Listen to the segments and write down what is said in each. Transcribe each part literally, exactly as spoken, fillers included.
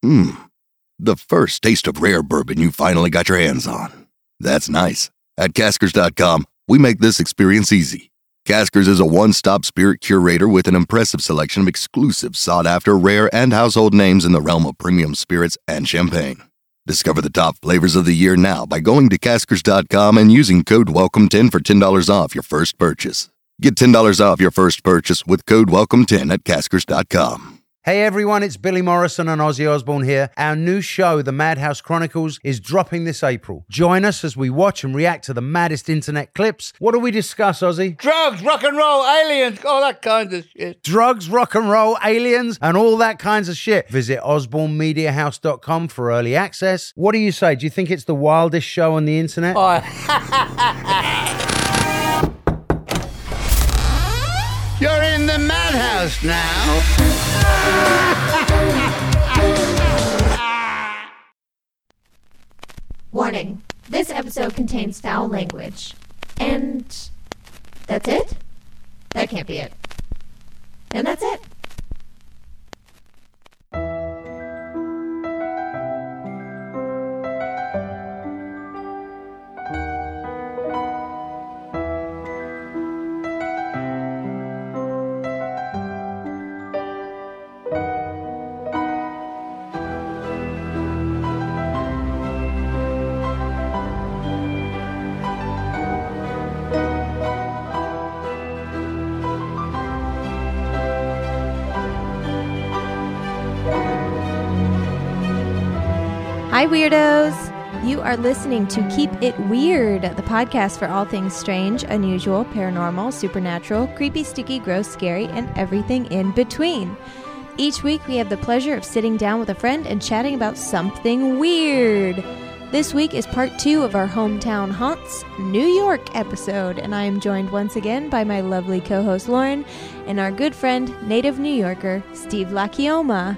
Mmm, the first taste of rare bourbon you finally got your hands on. That's nice. At Caskers dot com, we make this experience easy. Caskers is a one-stop spirit curator with an impressive selection of exclusive, sought-after, rare, and household names in the realm of premium spirits and champagne. Discover the top flavors of the year now by going to Caskers dot com and using code welcome ten for ten dollars off your first purchase. Get ten dollars off your first purchase with code welcome ten at Caskers dot com. Hey everyone, it's Billy Morrison and Ozzy Osbourne here. Our new show, The Madhouse Chronicles, is dropping this April. Join us as we watch and react to the maddest internet clips. What do we discuss, Ozzy? Drugs, rock and roll, aliens, all that kind of shit. Drugs, rock and roll, aliens, and all that kinds of shit. Visit osborne media house dot com for early access. What do you say? Do you think it's the wildest show on the internet? Oh. You're in the madhouse now. Warning, this episode contains foul language. And that's it? That can't be it. And that's it. Hi, Weirdos! You are listening to Keep It Weird, the podcast for all things strange, unusual, paranormal, supernatural, creepy, sticky, gross, scary, and everything in between. Each week, we have the pleasure of sitting down with a friend and chatting about something weird. This week is part two of our Hometown Haunts New York episode, and I am joined once again by my lovely co-host Lauren and our good friend, native New Yorker, Steve Lachioma.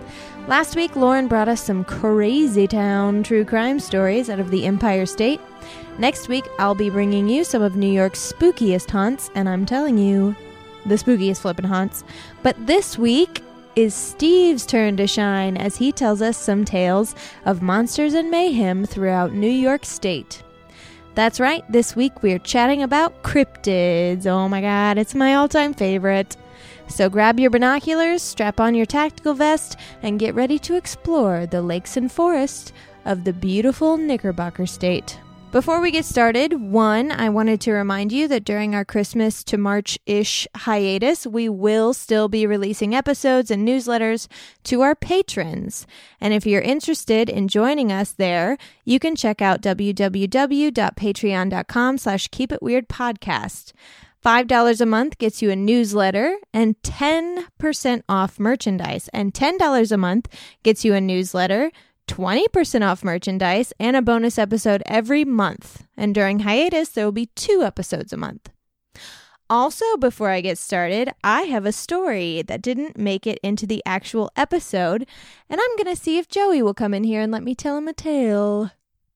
Last week, Lauren brought us some crazy town true crime stories out of the Empire State. Next week, I'll be bringing you some of New York's spookiest haunts, and I'm telling you, the spookiest flippin' haunts. But this week is Steve's turn to shine as he tells us some tales of monsters and mayhem throughout New York State. That's right, this week we're chatting about cryptids. Oh my god, it's my all-time favorite. So grab your binoculars, strap on your tactical vest, and get ready to explore the lakes and forests of the beautiful Knickerbocker State. Before we get started, one, I wanted to remind you that during our Christmas to March-ish hiatus, we will still be releasing episodes and newsletters to our patrons. And if you're interested in joining us there, you can check out w w w dot patreon dot com slash keep it weird podcast. five dollars a month gets you a newsletter and ten percent off merchandise. And ten dollars a month gets you a newsletter, twenty percent off merchandise, and a bonus episode every month. And during hiatus, there will be two episodes a month. Also, before I get started, I have a story that didn't make it into the actual episode, and I'm going to see if Joey will come in here and let me tell him a tale.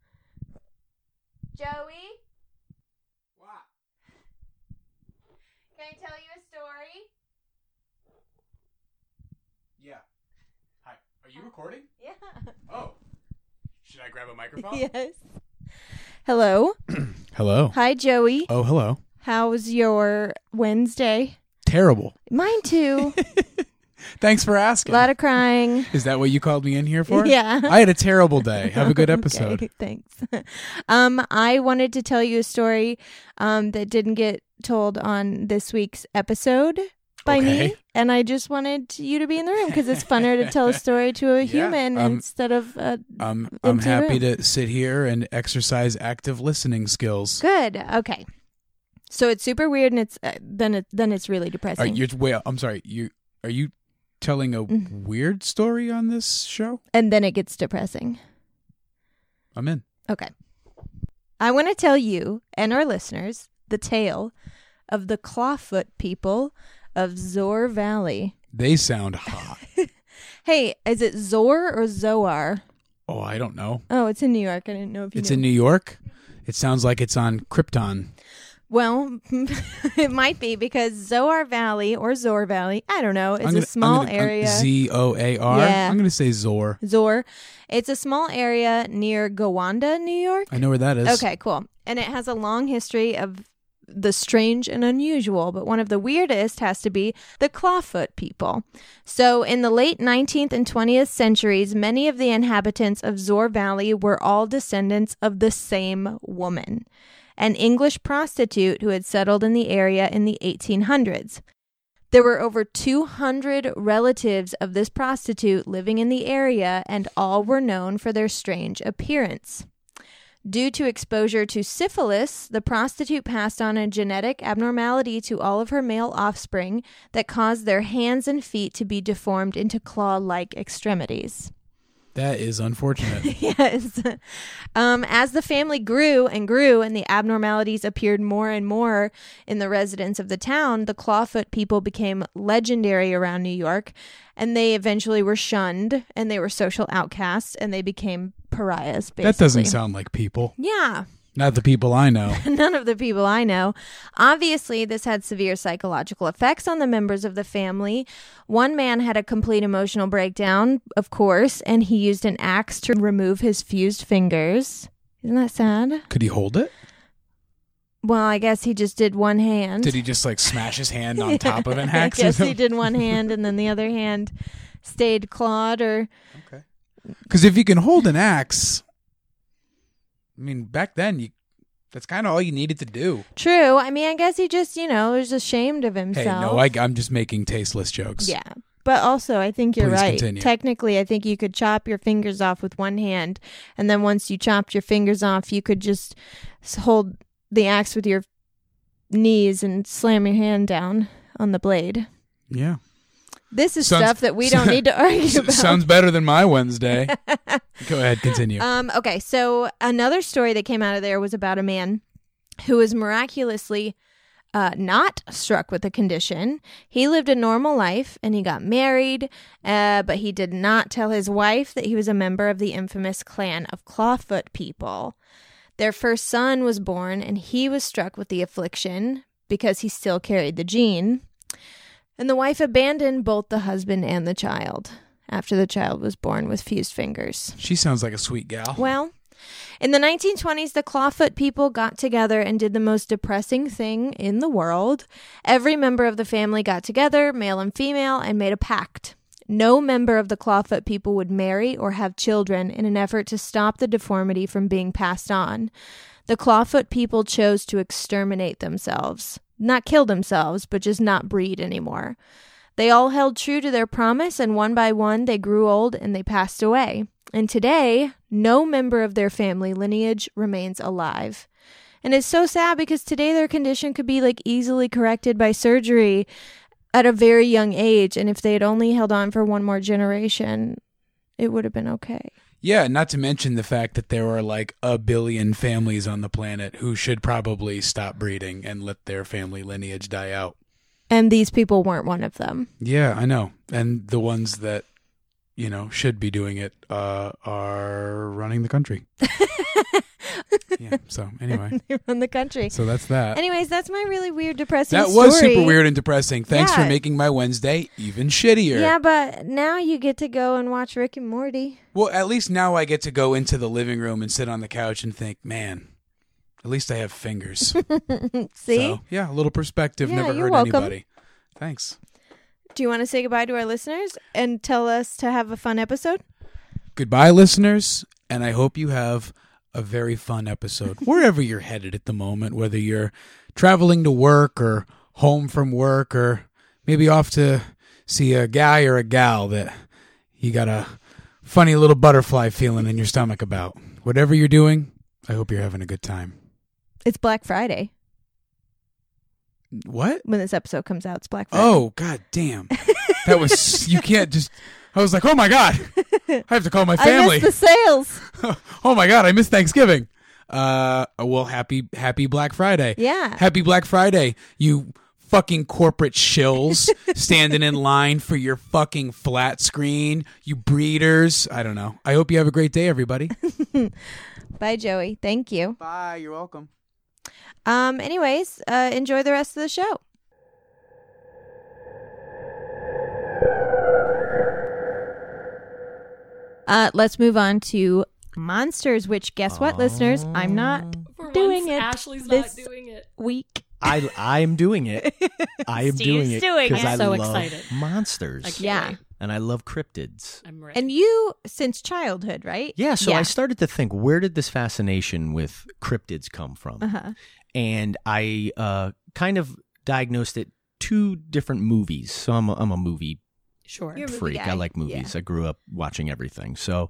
Joey? Can I tell you a story? Yeah. Hi. Are you recording? Yeah. Oh. Should I grab a microphone? Yes. Hello. Hello. Hi, Joey. Oh, hello. How's your Wednesday? Terrible. Mine too. Thanks for A asking. lot of crying. Is that what you called me in here for? Yeah. I had a terrible day. Have a good episode. Okay, thanks. um, I wanted to tell you a story um, that didn't get told on this week's episode by Okay. me, and I just wanted you to be in the room because it's funner to tell a story to a Yeah, human um, instead of uh, I'm I'm Empty happy room. to sit here and exercise active listening skills. good. Okay, so it's super weird, and it's uh, then it then it's really Are depressing, you wait, I'm sorry. You are you telling a Mhm. weird story on this show? and then it gets depressing. I'm in. Okay, I want to tell you and our listeners the tale of the Clawfoot people of Zor Valley. They sound hot. Hey, is it Zor or Zoar? Oh, I don't know. Oh, it's in New York. I didn't know if you It's knew. in New York. It sounds like it's on Krypton. Well, it might be because Zoar Valley or Zor Valley, I don't know, is I'm gonna, a small I'm gonna, area. Z O A R. Yeah. I'm going to say Zor. Zor. It's a small area near Gowanda, New York. I know where that is. Okay, cool. And it has a long history of the strange and unusual, but one of the weirdest has to be the Clawfoot people. So in the late nineteenth and twentieth centuries, many of the inhabitants of Zor Valley were all descendants of the same woman, an English prostitute who had settled in the area in the eighteen hundreds. There were over two hundred relatives of this prostitute living in the area, and all were known for their strange appearance. Due to exposure to syphilis, the prostitute passed on a genetic abnormality to all of her male offspring that caused their hands and feet to be deformed into claw-like extremities. That is unfortunate. Yes. Um, as the family grew and grew and the abnormalities appeared more and more in the residents of the town, the Clawfoot people became legendary around New York, and they eventually were shunned, and they were social outcasts, and they became pariahs, basically. That doesn't sound like people. Yeah. Not the people I know. None of the people I know. Obviously, this had severe psychological effects on the members of the family. One man had a complete emotional breakdown, of course, and he used an axe to remove his fused fingers. Isn't that sad? Could he hold it? Well, I guess he just did one hand. Did he just like smash his hand on top of an axe? I guess he did one hand, and then the other hand stayed clawed or... Okay. Because if you can hold an axe... I mean, back then, you that's kind of all you needed to do. True. I mean, I guess he just, you know, was ashamed of Hey, himself. no, I, I'm just making tasteless jokes. Yeah. But also, I think you're Please right. continue. Technically, I think you could chop your fingers off with one hand, and then once you chopped your fingers off, you could just s- hold the axe with your knees and slam your hand down on the blade. Yeah. This is Sounds- stuff that we don't need to argue about. Sounds better than my Wednesday. Go ahead, continue. Um, okay, so another story that came out of there was about a man who was miraculously uh, not struck with the condition. He lived a normal life and he got married, uh, but he did not tell his wife that he was a member of the infamous clan of Clawfoot people. Their first son was born and he was struck with the affliction because he still carried the gene. And the wife abandoned both the husband and the child after the child was born with fused fingers. She sounds like a sweet gal. Well, in the nineteen twenties, the Clawfoot people got together and did the most depressing thing in the world. Every member of the family got together, male and female, and made a pact. No member of the Clawfoot people would marry or have children in an effort to stop the deformity from being passed on. The Clawfoot people chose to exterminate themselves. Not kill themselves, but just not breed anymore. They all held true to their promise, and one by one, they grew old and they passed away. And today, no member of their family lineage remains alive. And it's so sad because today their condition could be like easily corrected by surgery at a very young age. And if they had only held on for one more generation, it would have been okay. Yeah, not to mention the fact that there are like a billion families on the planet who should probably stop breeding and let their family lineage die out. And these people weren't one of them. Yeah, I know. And the ones that, you know, should be doing it uh, are running the country. Yeah, so anyway. They run the country. So that's that. Anyways, that's my really weird, depressing That story. was super weird and depressing. Thanks Yeah. for making my Wednesday even shittier. Yeah, but now you get to go and watch Rick and Morty. Well, at least now I get to go into the living room and sit on the couch and think, man, at least I have fingers. See? So, yeah, a little perspective Yeah, never you're hurt welcome. anybody. Thanks. Do you want to say goodbye to our listeners and tell us to have a fun episode? Goodbye, listeners, and I hope you have a very fun episode wherever you're headed at the moment, whether you're traveling to work or home from work or maybe off to see a guy or a gal that you got a funny little butterfly feeling in your stomach about. Whatever you're doing, I hope you're having a good time. It's Black Friday. What? When this episode comes out, it's Black Friday. Oh, god damn. That was, you can't just, I was like, oh my god, I have to call my family. I missed the sales. Oh my god, I missed Thanksgiving. Uh, well, happy happy Black Friday. Yeah. Happy Black Friday, you fucking corporate shills standing in line for your fucking flat screen, you breeders. I don't know. I hope you have a great day, everybody. Bye, Joey. Thank you. Bye, you're welcome. Um. Anyways, uh, enjoy the rest of the show. Uh, let's move on to monsters. Which, guess what, listeners? I'm not For doing once, it. Ashley's this not doing it. week. I I am doing it. I am Steve's doing it doing because it. I So love excited. monsters. I can't Yeah. wait. And I love cryptids. I'm ready. And you, since childhood, right? Yeah, so I started to think, where did this fascination with cryptids come from? Uh-huh. And I uh, kind of diagnosed it two different movies. So I'm a, I'm a movie Sure. You're a movie freak. guy. I like movies. Yeah. I grew up watching everything. So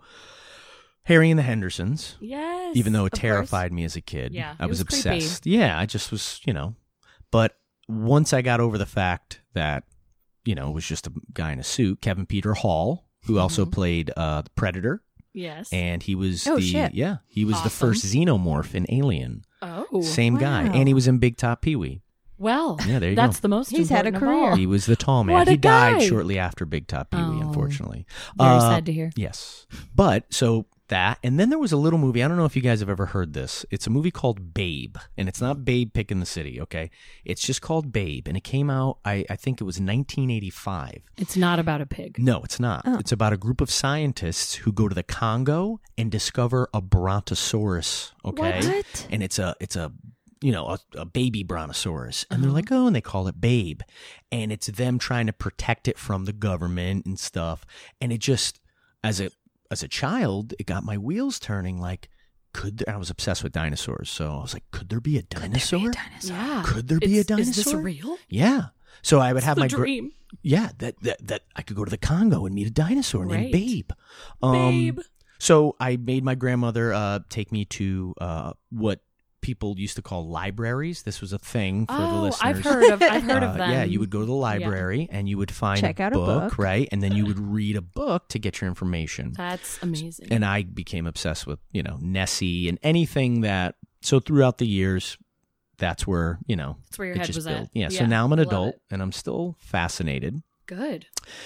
Harry and the Hendersons, Yes. even though it of terrified me as a kid, Yeah, I it was, was creepy. obsessed. Yeah, I just was, you know. But once I got over the fact that, you know, it was just a guy in a suit, Kevin Peter Hall, who also Mhm. played uh, the Predator, Yes. and he was Oh, the shit. yeah, he was the Awesome. first xenomorph in Alien. oh. Same guy, wow. and he was in Big Top Pee Wee. Well, Yeah, there you that's go. the most He's had a important of career. all. He was the tall man. What a he died guy. shortly after Big Top Pee Wee, Oh. unfortunately. Very Uh, sad to hear. Yes. But so that, and then there was a little movie. I don't know if you guys have ever heard this. It's a movie called Babe, and it's not Babe Pick in the City, okay? It's just called Babe, and it came out, I, I think it was nineteen eighty-five. It's not about a pig. No, it's not. Oh. It's about a group of scientists who go to the Congo and discover a brontosaurus, okay? What? And it's a, it's a, you know, a, a baby brontosaurus. And they're like, oh, and they call it Babe. And it's them trying to protect it from the government and stuff. And it just, as a, as a child, it got my wheels turning. Like, could there, I was obsessed with dinosaurs. So I was like, could there be a dinosaur? Yeah. Could there be a It's- Is this dinosaur? real? Yeah. So I would It's have the my gra- dream. yeah, that, that that I could go to the Congo and meet a dinosaur named Right. Babe. Um, Babe. So I made my grandmother uh, take me to uh, what people used to call libraries. This was a thing for the Oh, listeners. I've heard of. I've heard Uh, of them. Yeah, you would go to the library and you would find Check a, out a book, book. right? And then you would read a book to get your information. That's amazing. And I became obsessed with, you know, Nessie and anything that. So throughout the years, that's where, you know, That's where your it head just was built. at. Yeah, so Yeah, now I'm an love adult it. and I'm still fascinated. Good.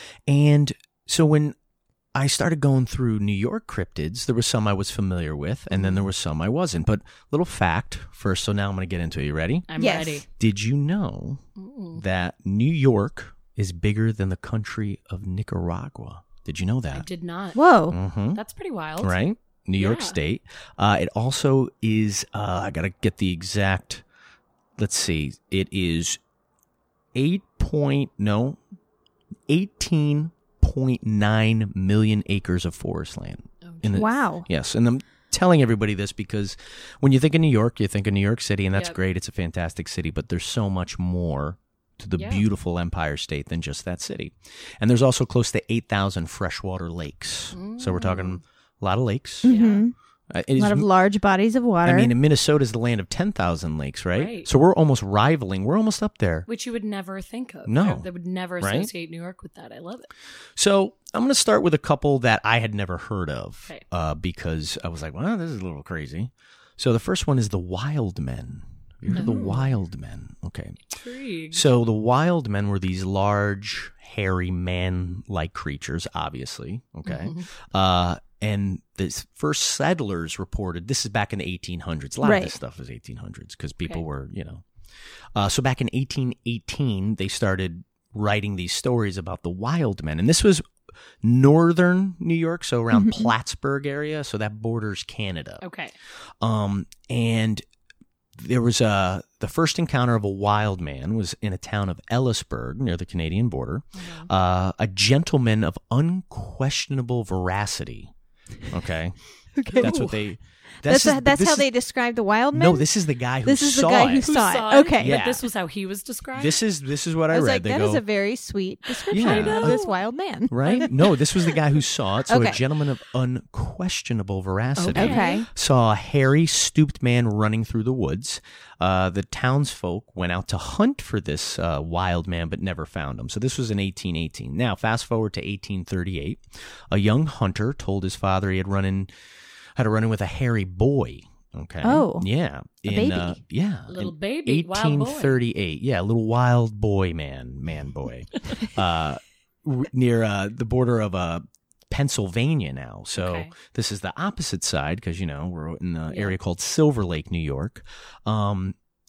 And so when I started going through New York cryptids, there were some I was familiar with, and then there were some I wasn't. But little fact first, so now I'm going to get into it. You ready? I'm Yes. ready. Did you know Ooh. that New York is bigger than the country of Nicaragua? Did you know I that? did not. Whoa. Mm-hmm. That's pretty wild. Right? New York Yeah. State. Uh, it also is, uh, I got to get the exact, let's see, it is eight point, no, eighteen point nine million acres of forest land. Oh, In the- Wow. Yes, and I'm telling everybody this because when you think of New York, you think of New York City, and that's Yep. great. It's a fantastic city, but there's so much more to the Yeah. beautiful Empire State than just that city. And there's also close to eight thousand freshwater lakes. So we're talking a lot of lakes. Mhm. Uh, it A is- lot of large bodies of water. I mean, and Minnesota is the land of ten thousand lakes, right? Right. So we're almost rivaling. We're almost up there. Which you would never think of. No. I, they would never Right? associate New York with that. I love it. So I'm going to start with a couple that I had never heard of Okay. uh, because I was like, well, this is a little crazy. So the first one is the Wild Men. You heard of the Oh. Wild Men? Okay. Intrigued. So the Wild Men were these large, hairy, man-like creatures, obviously. Okay. Mhm. Uh, and the first settlers reported, this is back in the eighteen hundreds. A lot Right. of this stuff was eighteen hundreds because people Okay. were, you know. Uh, so back in eighteen eighteen, they started writing these stories about the Wild Men. And this was northern New York, so around Mhm. Plattsburgh area. So that borders Canada. Okay. Um, and there was a the first encounter of a wild man was in a town of Ellisburg near the Canadian border. Mhm. Uh, a gentleman of unquestionable veracity. Okay, Okay. that's what they. That's is- a- that's this how is- they describe the wild men. No, this is the guy who This is the saw guy who it. Who saw it. saw Okay. But Yeah. this was how he was described? This is this is what I, I was read. like, they that go, is a very sweet description Yeah. of this wild man. right? No, this was the guy who saw it. So Okay. a gentleman of unquestionable veracity. Okay. Saw a hairy, stooped man running through the woods. Uh, the townsfolk went out to hunt for this uh, wild man, but never found him. So this was in eighteen eighteen. Now, fast forward to eighteen thirty-eight. A young hunter told his father he had run in, had a run in with a hairy boy. Okay. Oh. Yeah. A In, baby. Uh, yeah. A little in baby, wild boy. eighteen thirty-eight. Yeah, a little wild boy man, man boy. uh, r- near uh, the border of uh, Pennsylvania now. So Okay. this is the opposite side because, you know, we're in the Yeah. area called Silver Lake, New York. Um,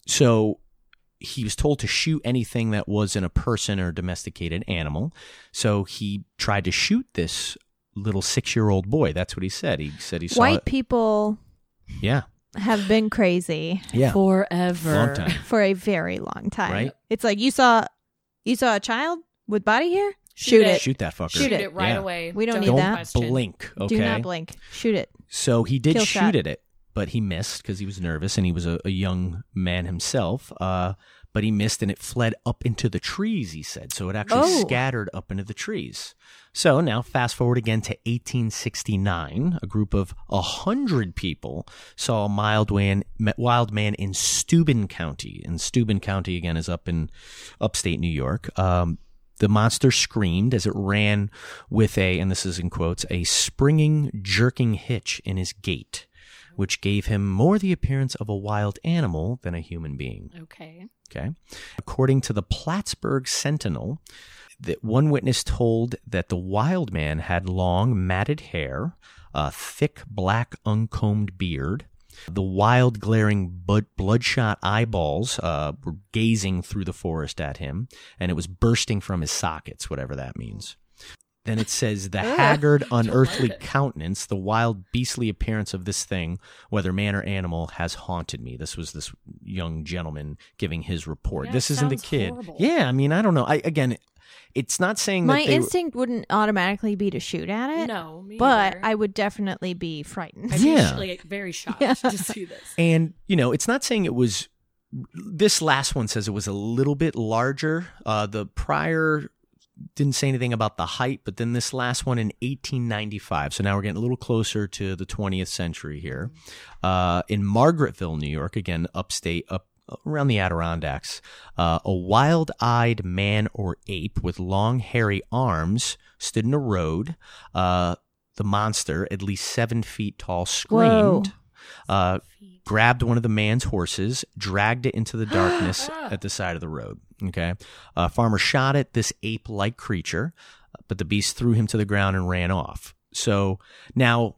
so he was told to shoot anything that wasn't a person or domesticated animal. So he tried to shoot this little six-year-old boy. That's what he said. He said he saw White it. people Yeah. have been crazy Yeah. Forever. Long time. for a very long time. Right. It's like you saw you saw a child with body hair? Shoot Shoot it. it. Shoot that fucker. Shoot Shoot it. it right Yeah. away. We don't need Don't that. question. blink, okay? Do not blink. Shoot it. So he did Kill shoot shot. at it, but he missed because he was nervous and he was a, a young man himself. Uh, but he missed and it fled up into the trees, he said. So it actually Oh. scattered up into the trees. So now fast forward again to eighteen sixty-nine. A group of one hundred people saw a mild man, wild man in Steuben County. And Steuben County, again, is up in upstate New York. Um, the monster screamed as it ran with a, and this is in quotes, a springing, jerking hitch in his gait, which gave him more the appearance of a wild animal than a human being. Okay. Okay. According to the Plattsburgh Sentinel, that one witness told that the wild man had long, matted hair, a thick, black, uncombed beard. The wild, glaring, blood- bloodshot eyeballs uh, were gazing through the forest at him, and it was bursting from his sockets, whatever that means. Then it says, the haggard, unearthly it. countenance, the wild, beastly appearance of this thing, whether man or animal, has haunted me. This was this young gentleman giving his report. Yeah, this it isn't the sounds kid. horrible. Yeah, I mean, I don't know. I again, it's not saying My that they instinct wouldn't automatically be to shoot at it. No, me But either. I would definitely be frightened. I'd be Yeah. like, very shocked Yeah. to see this. And, you know, it's not saying it was, this last one says it was a little bit larger. Uh, the prior didn't say anything about the height, but then this last one in eighteen ninety-five. So now we're getting a little closer to the twentieth century here. Uh, in Margaretville, New York, again, upstate, up around the Adirondacks, uh, a wild-eyed man or ape with long, hairy arms stood in a road. Uh, the monster, at least seven feet tall, screamed. Uh, grabbed one of the man's horses, dragged it into the darkness at the side of the road. Okay. A farmer shot at this ape-like creature, but the beast threw him to the ground and ran off. So now,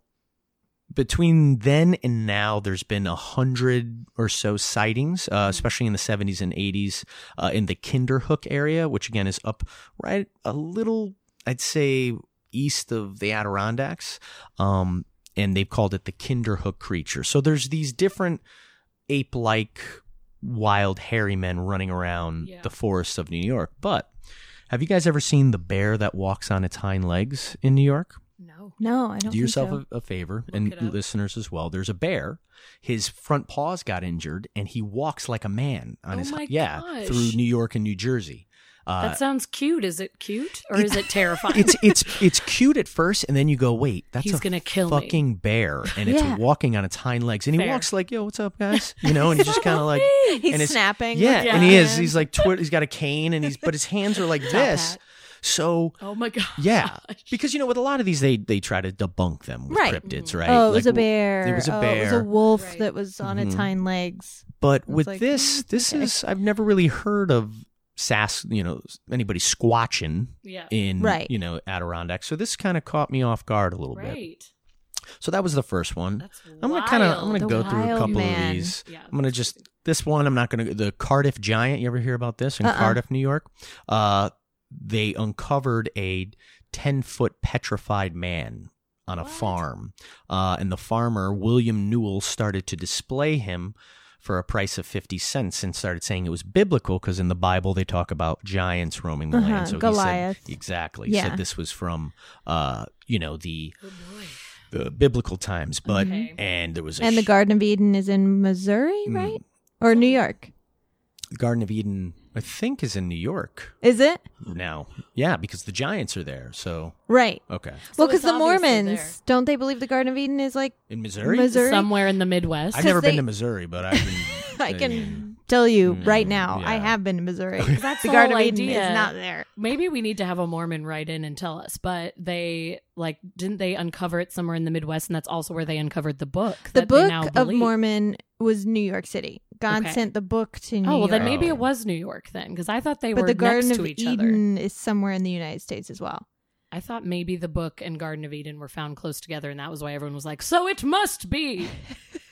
between then and now, there's been a hundred or so sightings, uh, especially in the seventies and eighties, uh, in the Kinderhook area, which again is up right a little, I'd say, east of the Adirondacks. Um, and they've called it the Kinderhook creature. So there's these different ape-like wild hairy men running around Yeah. the forests of New York. But have you guys ever seen the bear that walks on its hind legs in New York? No. No, I don't Do yourself think so. a, a favor, Look and it up. listeners as well. There's a bear. His front paws got injured, and he walks like a man on Oh his my yeah gosh. through New York and New Jersey. Uh, That sounds cute. Is it cute or is it terrifying? it's it's it's cute at first, and then you go, wait, that's He's a gonna kill me. fucking bear, and it's Yeah. walking on its hind legs, and he Fair. walks like, yo, what's up, guys? You know, and he's just kind of like, He's and it's- snapping. yeah, with and he his is. hand. He's like, twi- he's got a cane, and he's but his hands are like this. hat. So Oh my god. yeah, because you know, with a lot of these, they they try to debunk them with Right. cryptids, right? Oh, it was Like, a bear. It was a Oh, bear. it was a wolf Right. that was on its Mhm. hind legs. But I was with like, this, mm, this okay. is I've never really heard of sass, you know, anybody squatching Yeah. in Right. you know Adirondack. So this kind of caught me off guard a little bit. Right. So that was the first one. That's I'm gonna kind of I'm wild. gonna The go through a wild couple man. of these. Yeah. I'm gonna just this one. I'm not gonna the Cardiff Giant. You ever hear about this in Uh-uh. Cardiff, New York? Uh, they uncovered a ten foot petrified man on a What? farm, uh, and the farmer William Newell started to display him for a price of fifty cents and started saying it was biblical because in the Bible they talk about giants roaming the Uh-huh, land. So Goliath. he said exactly. He Yeah. said this was from uh, you know the Good boy. the biblical times, but Okay. and there was a And the sh- Garden of Eden is in Missouri, Mm. right? Or New York? Garden of Eden, I think, is in New York Is it? now. Yeah, because the giants are there. So Right. okay, well, it's because the obviously Mormons, there. don't they believe the Garden of Eden is like in Missouri. Missouri? Somewhere in the Midwest. I've never they- been to Missouri, but I've been. I can mean, tell you Mm, right now, I yeah. have been to Missouri. That's the the Garden whole of Eden idea. is not there. Maybe we need to have a Mormon write in and tell us, but they like didn't they uncover it somewhere in the Midwest, and that's also where they uncovered the book. The that they book now of believe. Mormon was New York City. God Okay. sent the book to New Oh well, York. then maybe Oh. it was New York then, because I thought they but were the Garden next of to each other. Eden is somewhere in the United States as well. I thought maybe the book and Garden of Eden were found close together, and that was why everyone was like, "So it must be."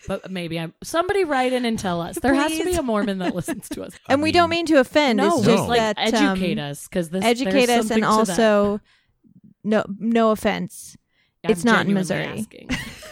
but maybe I'm. Somebody write in and tell us. There has to be Please. a Mormon that listens to us. And we don't mean to offend. No, it's just just like that educate um, us because this educate there's us, and something to that. also no no offense. I'm it's not in genuinely Missouri. asking.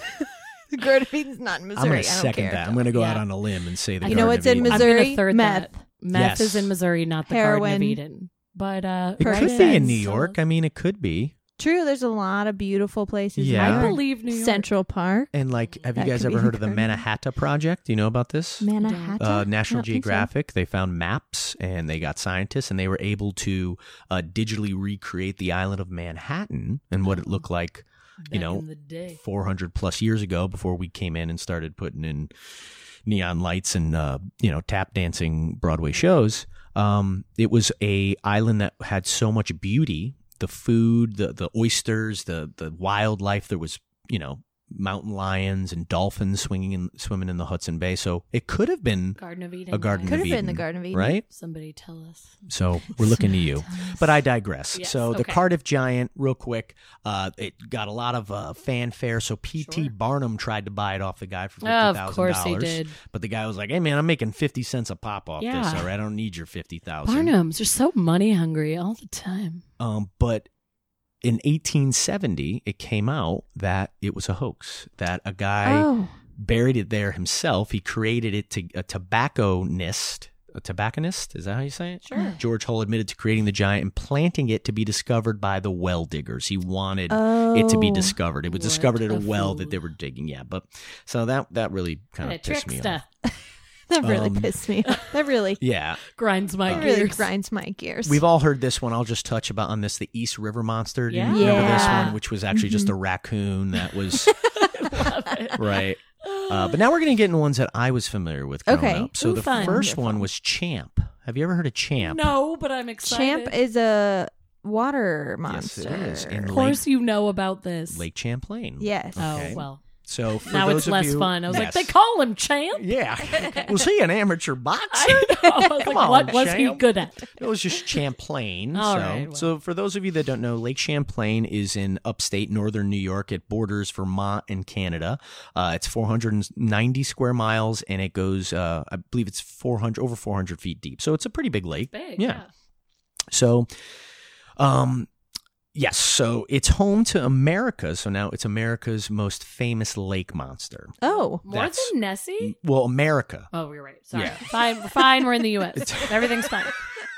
The Garden of Eden's not in Missouri. I'm going I to don't second care. that. I'm going to go Yeah. out on a limb and say the You know Garden what's of in Eden. I'm Missouri? gonna third Meth. that. Meth Yes. is in Missouri, not the Heroin. Garden of Eden. But uh, It Right. could Makes be in sense. New York. I mean, it could be. True, there's a lot of beautiful places. Yeah. in I New York. believe New York. Central Park, And like, have That you guys could ever be heard of the Garden. Manhattan Project? Do you know about this? Manhattan. uh, I National don't think so. Geographic, they found maps and they got scientists and they were able to uh, digitally recreate the island of Manhattan and what it looked like, you Back know, in the day. four hundred plus years ago before we came in and started putting in neon lights and, uh, you know, tap dancing Broadway shows. Um, it was a island that had so much beauty, the food, the, the oysters, the, the wildlife. There was, you know, mountain lions and dolphins swinging in, swimming in the Hudson Bay. So it could have been Garden of Eden. a Garden guys. Could of have been the Eden, Garden of Eden. right? Somebody tell us. So we're looking to you. But I digress. Yes, so the okay. Cardiff Giant, real quick, uh, it got a lot of uh, fanfare. So P T Sure. Barnum tried to buy it off the guy for fifty Of thousand course he dollars. did. But the guy was like, "Hey man, I'm making fifty cents a pop off Yeah. this. All right, I don't need your fifty thousand dollars." Barnums are so money hungry all the time. Um, but in eighteen seventy, it came out that it was a hoax. That a guy Oh, buried it there himself. He created it to a tobacconist. A tobacconist? Is that how you say it? Sure. George Hull admitted to creating the giant and planting it to be discovered by the well diggers. He wanted oh. it to be discovered. It was What discovered at a a well fool. that they were digging. Yeah, but so that that really kind What of a pissed me trickster. off. That really Um, pissed me off. That really, Yeah, Grinds my that really gears. grinds my gears. we've all heard this one. I'll just touch about on this: the East River Monster. Do you Yeah. remember this Yeah. one? Which was actually just a raccoon that was Love it. right. Uh, but now we're going to get into ones that I was familiar with growing Okay. up. So Ooh, the fun. first one was Champ. Have you ever heard of Champ? No, but I'm excited. Champ is a water Yes, monster. it is. And Of Lake, course you know about this. Lake Champlain. Yes. Okay. Oh, well. So for Now those it's of less you- fun. I was Yes. like, they call him Champ? Yeah. Was he an amateur boxer? I know. I was Come like, on, what was he Champ. good at? It was just Champlain. All so, right, well. so for those of you that don't know, Lake Champlain is in upstate northern New York. It borders Vermont and Canada. Uh, it's four hundred ninety square miles, and it goes, uh, I believe it's four hundred over four hundred feet deep. So it's a pretty big lake. Big, yeah. yeah. So, um, yes. So it's home to America's. So now it's America's most famous lake monster. Oh, More That's- than Nessie? Well, America. Oh, you're right. Sorry. Yeah. Fine. We're fine. We're in the U S Everything's fine.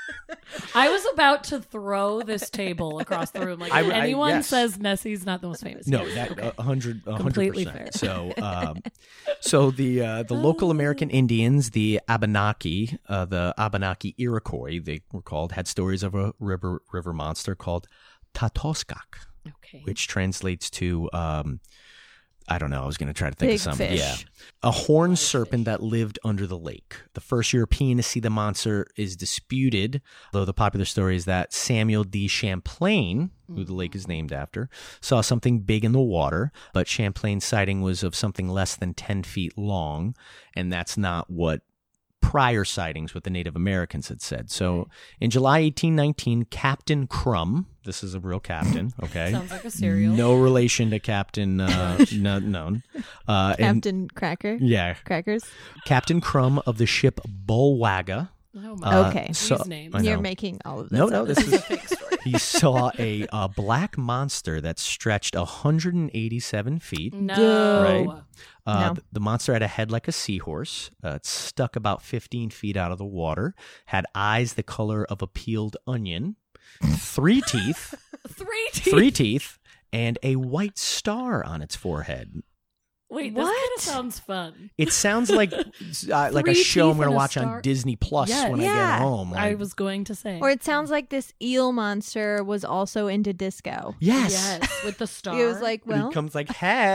I was about to throw this table across the room. Like, I- if I- anyone yes. says Nessie's not the most famous. No, Yes. that Okay. a hundred, a hundred Completely percent. fair. So, um, so the uh, the local American Indians, the Abenaki, uh, the Abenaki Iroquois, they were called, had stories of a river river monster called Tatoskak, Okay. which translates to um, I don't know. I was going to try to think Big of something. fish. Yeah, a horned serpent that lived under the lake. The first European to see the monster is disputed, though the popular story is that Samuel de Champlain, who the lake is named after, saw something big in the water, but Champlain's sighting was of something less than ten feet long, and that's not what prior sightings with the Native Americans had said. So in July eighteen nineteen, Captain Crumb, this is a real captain, okay? Sounds like a cereal. No relation to Captain uh, no, known. Uh, and- Captain Cracker. yeah, Crackers. Captain Crumb of the ship Bulwaga. Oh, my Uh, Okay. so- These names. I know. You're making all of this. No, up. no, this This is a is. fake story. He saw a, uh black monster that stretched one hundred eighty-seven feet. No. Right. Uh, No. th- The monster had a head like a seahorse. Uh, it stuck about fifteen feet out of the water. Had eyes the color of a peeled onion. Three teeth. Three teeth. Three teeth. And a white star on its forehead. Wait, this What? kind of sounds fun. It sounds like uh, like a Three show I'm teeth going and to a watch star? on Disney Plus Yes. when I Yeah. get home. I Like, was going to say. Or it sounds like this eel monster was also into disco. yes. Yes, with the star. He was like, And he well, comes like,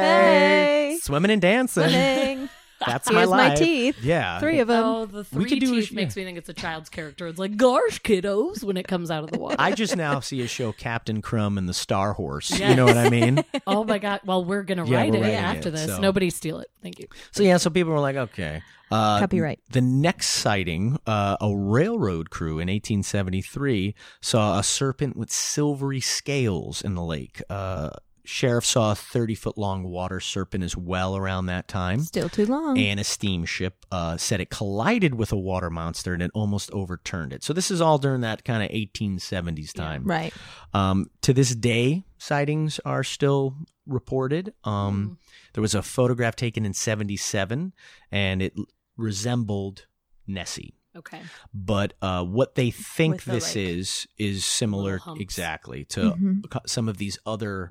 hey, hey, swimming and dancing. swimming. That's Here's my my life. teeth. Yeah. Three of them. Oh, the We three could do a teeth sh- makes yeah. me think it's a child's character. It's like, gosh, kiddos, when it comes out of the water. I just now see a show, Captain Crumb and the Star Horse. You Yes. know what I mean? Oh my god! Well, we're gonna Yeah, write we're it writing after it, this. so- Nobody steal it. Thank you. So yeah, so people were like, okay. Uh, Copyright. The next sighting, uh, a railroad crew in eighteen seventy-three saw a serpent with silvery scales in the lake. Uh, sheriff saw a thirty-foot-long water serpent as well around that time. Still too long. And a steamship uh, said it collided with a water monster and it almost overturned it. So this is all during that kind of eighteen seventies time. Right. Um, to this day, sightings are still reported. Um, mm. There was a photograph taken in seventy-seven, and it l- resembled Nessie. Okay. But uh, what they think With the, this like, is is similar exactly to Mm-hmm. some of these other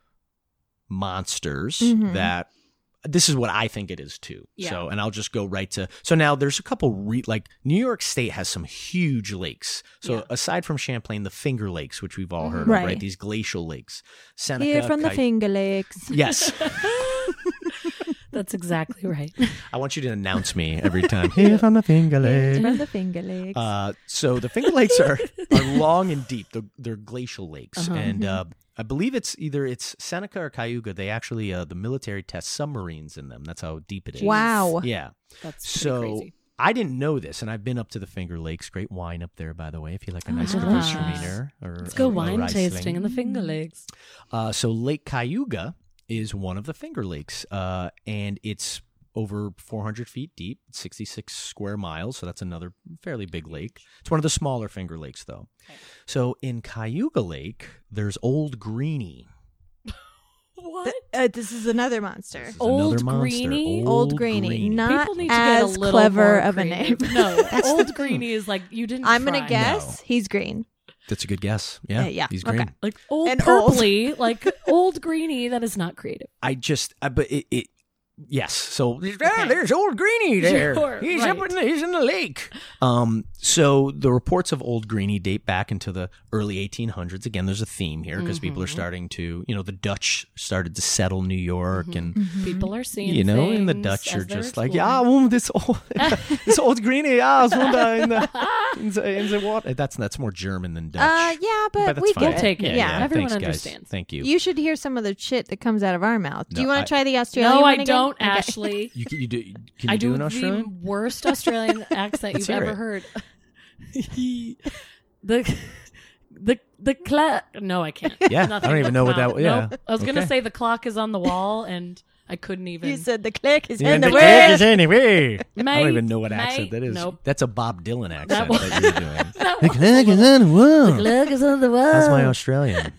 monsters Mhm. that this is what I think it is too. Yeah. So, and I'll just go right to, so now there's a couple, re, like New York State has some huge lakes. So Yeah. aside from Champlain, the Finger Lakes, which we've all heard Right. of, right? These glacial lakes. Seneca, Here from the Ki- Finger Lakes. Yes. That's exactly right. I want you to announce me every time. Here from the Finger Lakes. From the Finger Lakes. Uh, so the Finger Lakes are, are long and deep. They're, they're glacial lakes. Uh-huh. And uh, I believe it's either it's Seneca or Cayuga. They actually, uh, the military tests submarines in them. That's how deep it is. Wow. Yeah. That's pretty So crazy. I didn't know this, and I've been up to the Finger Lakes. Great wine up there, by the way, if you like a nice Ah. Gewürztraminer. Or, Let's go or wine Riesling. tasting in the Finger Lakes. Uh, so Lake Cayuga is one of the Finger Lakes, uh, and it's over four hundred feet deep, sixty-six square miles, so that's another fairly big lake. It's one of the smaller Finger Lakes, though. Okay. So in Cayuga Lake, there's Old Greenie. What? Th- uh, this is another monster. This is Old another monster. Greenie? Old Greenie. Not People need to get a as little clever more of a name. creative. No, That's Old the- Greenie is like you didn't. I'm gonna try. guess No. he's green. That's a good guess. Yeah, Uh, yeah, he's okay. green. Like old And old. purpley, like old greenie. That is not creative. I just, I, but it, it yes. So Okay. there's Old Greenie there. Sure, he's right. up in the, he's in the lake. Um, so the reports of Old Greenie date back into the early eighteen hundreds. Again, there's a theme here because people are Mm-hmm. starting to, you know, the Dutch started to settle New York, and People are seeing, you know, and the things Dutch as are they're just like, exploring. yeah, oh, this old, this Old Greenie, yeah, it's wonder in the, in the in the water. That's that's more German than Dutch. Uh, yeah, but, But that's we fine. get We'll it. take it. Yeah. Everyone Thanks, guys. understands. Thank you. You should hear some of the shit that comes out of our mouth. Do No, you want I- to try the Australian No, one I again? don't. Okay. Ashley, You, you do? Can you I do, do an the Australian? worst Australian accent Let's you've hear ever it. heard. the the the clock. No, I can't. Yeah, I Nothing. don't even know what No, that- yeah. nope. I was gonna Okay. say the clock is on the wall, and I couldn't even. You said the click is Yeah, in the, the way. click is anyway. I don't Mate, even know what mate, accent that is. nope. That's a Bob Dylan accent that, was- you're doing. That The was click a is little- in the wall. Clock is on the wall. That's my Australian.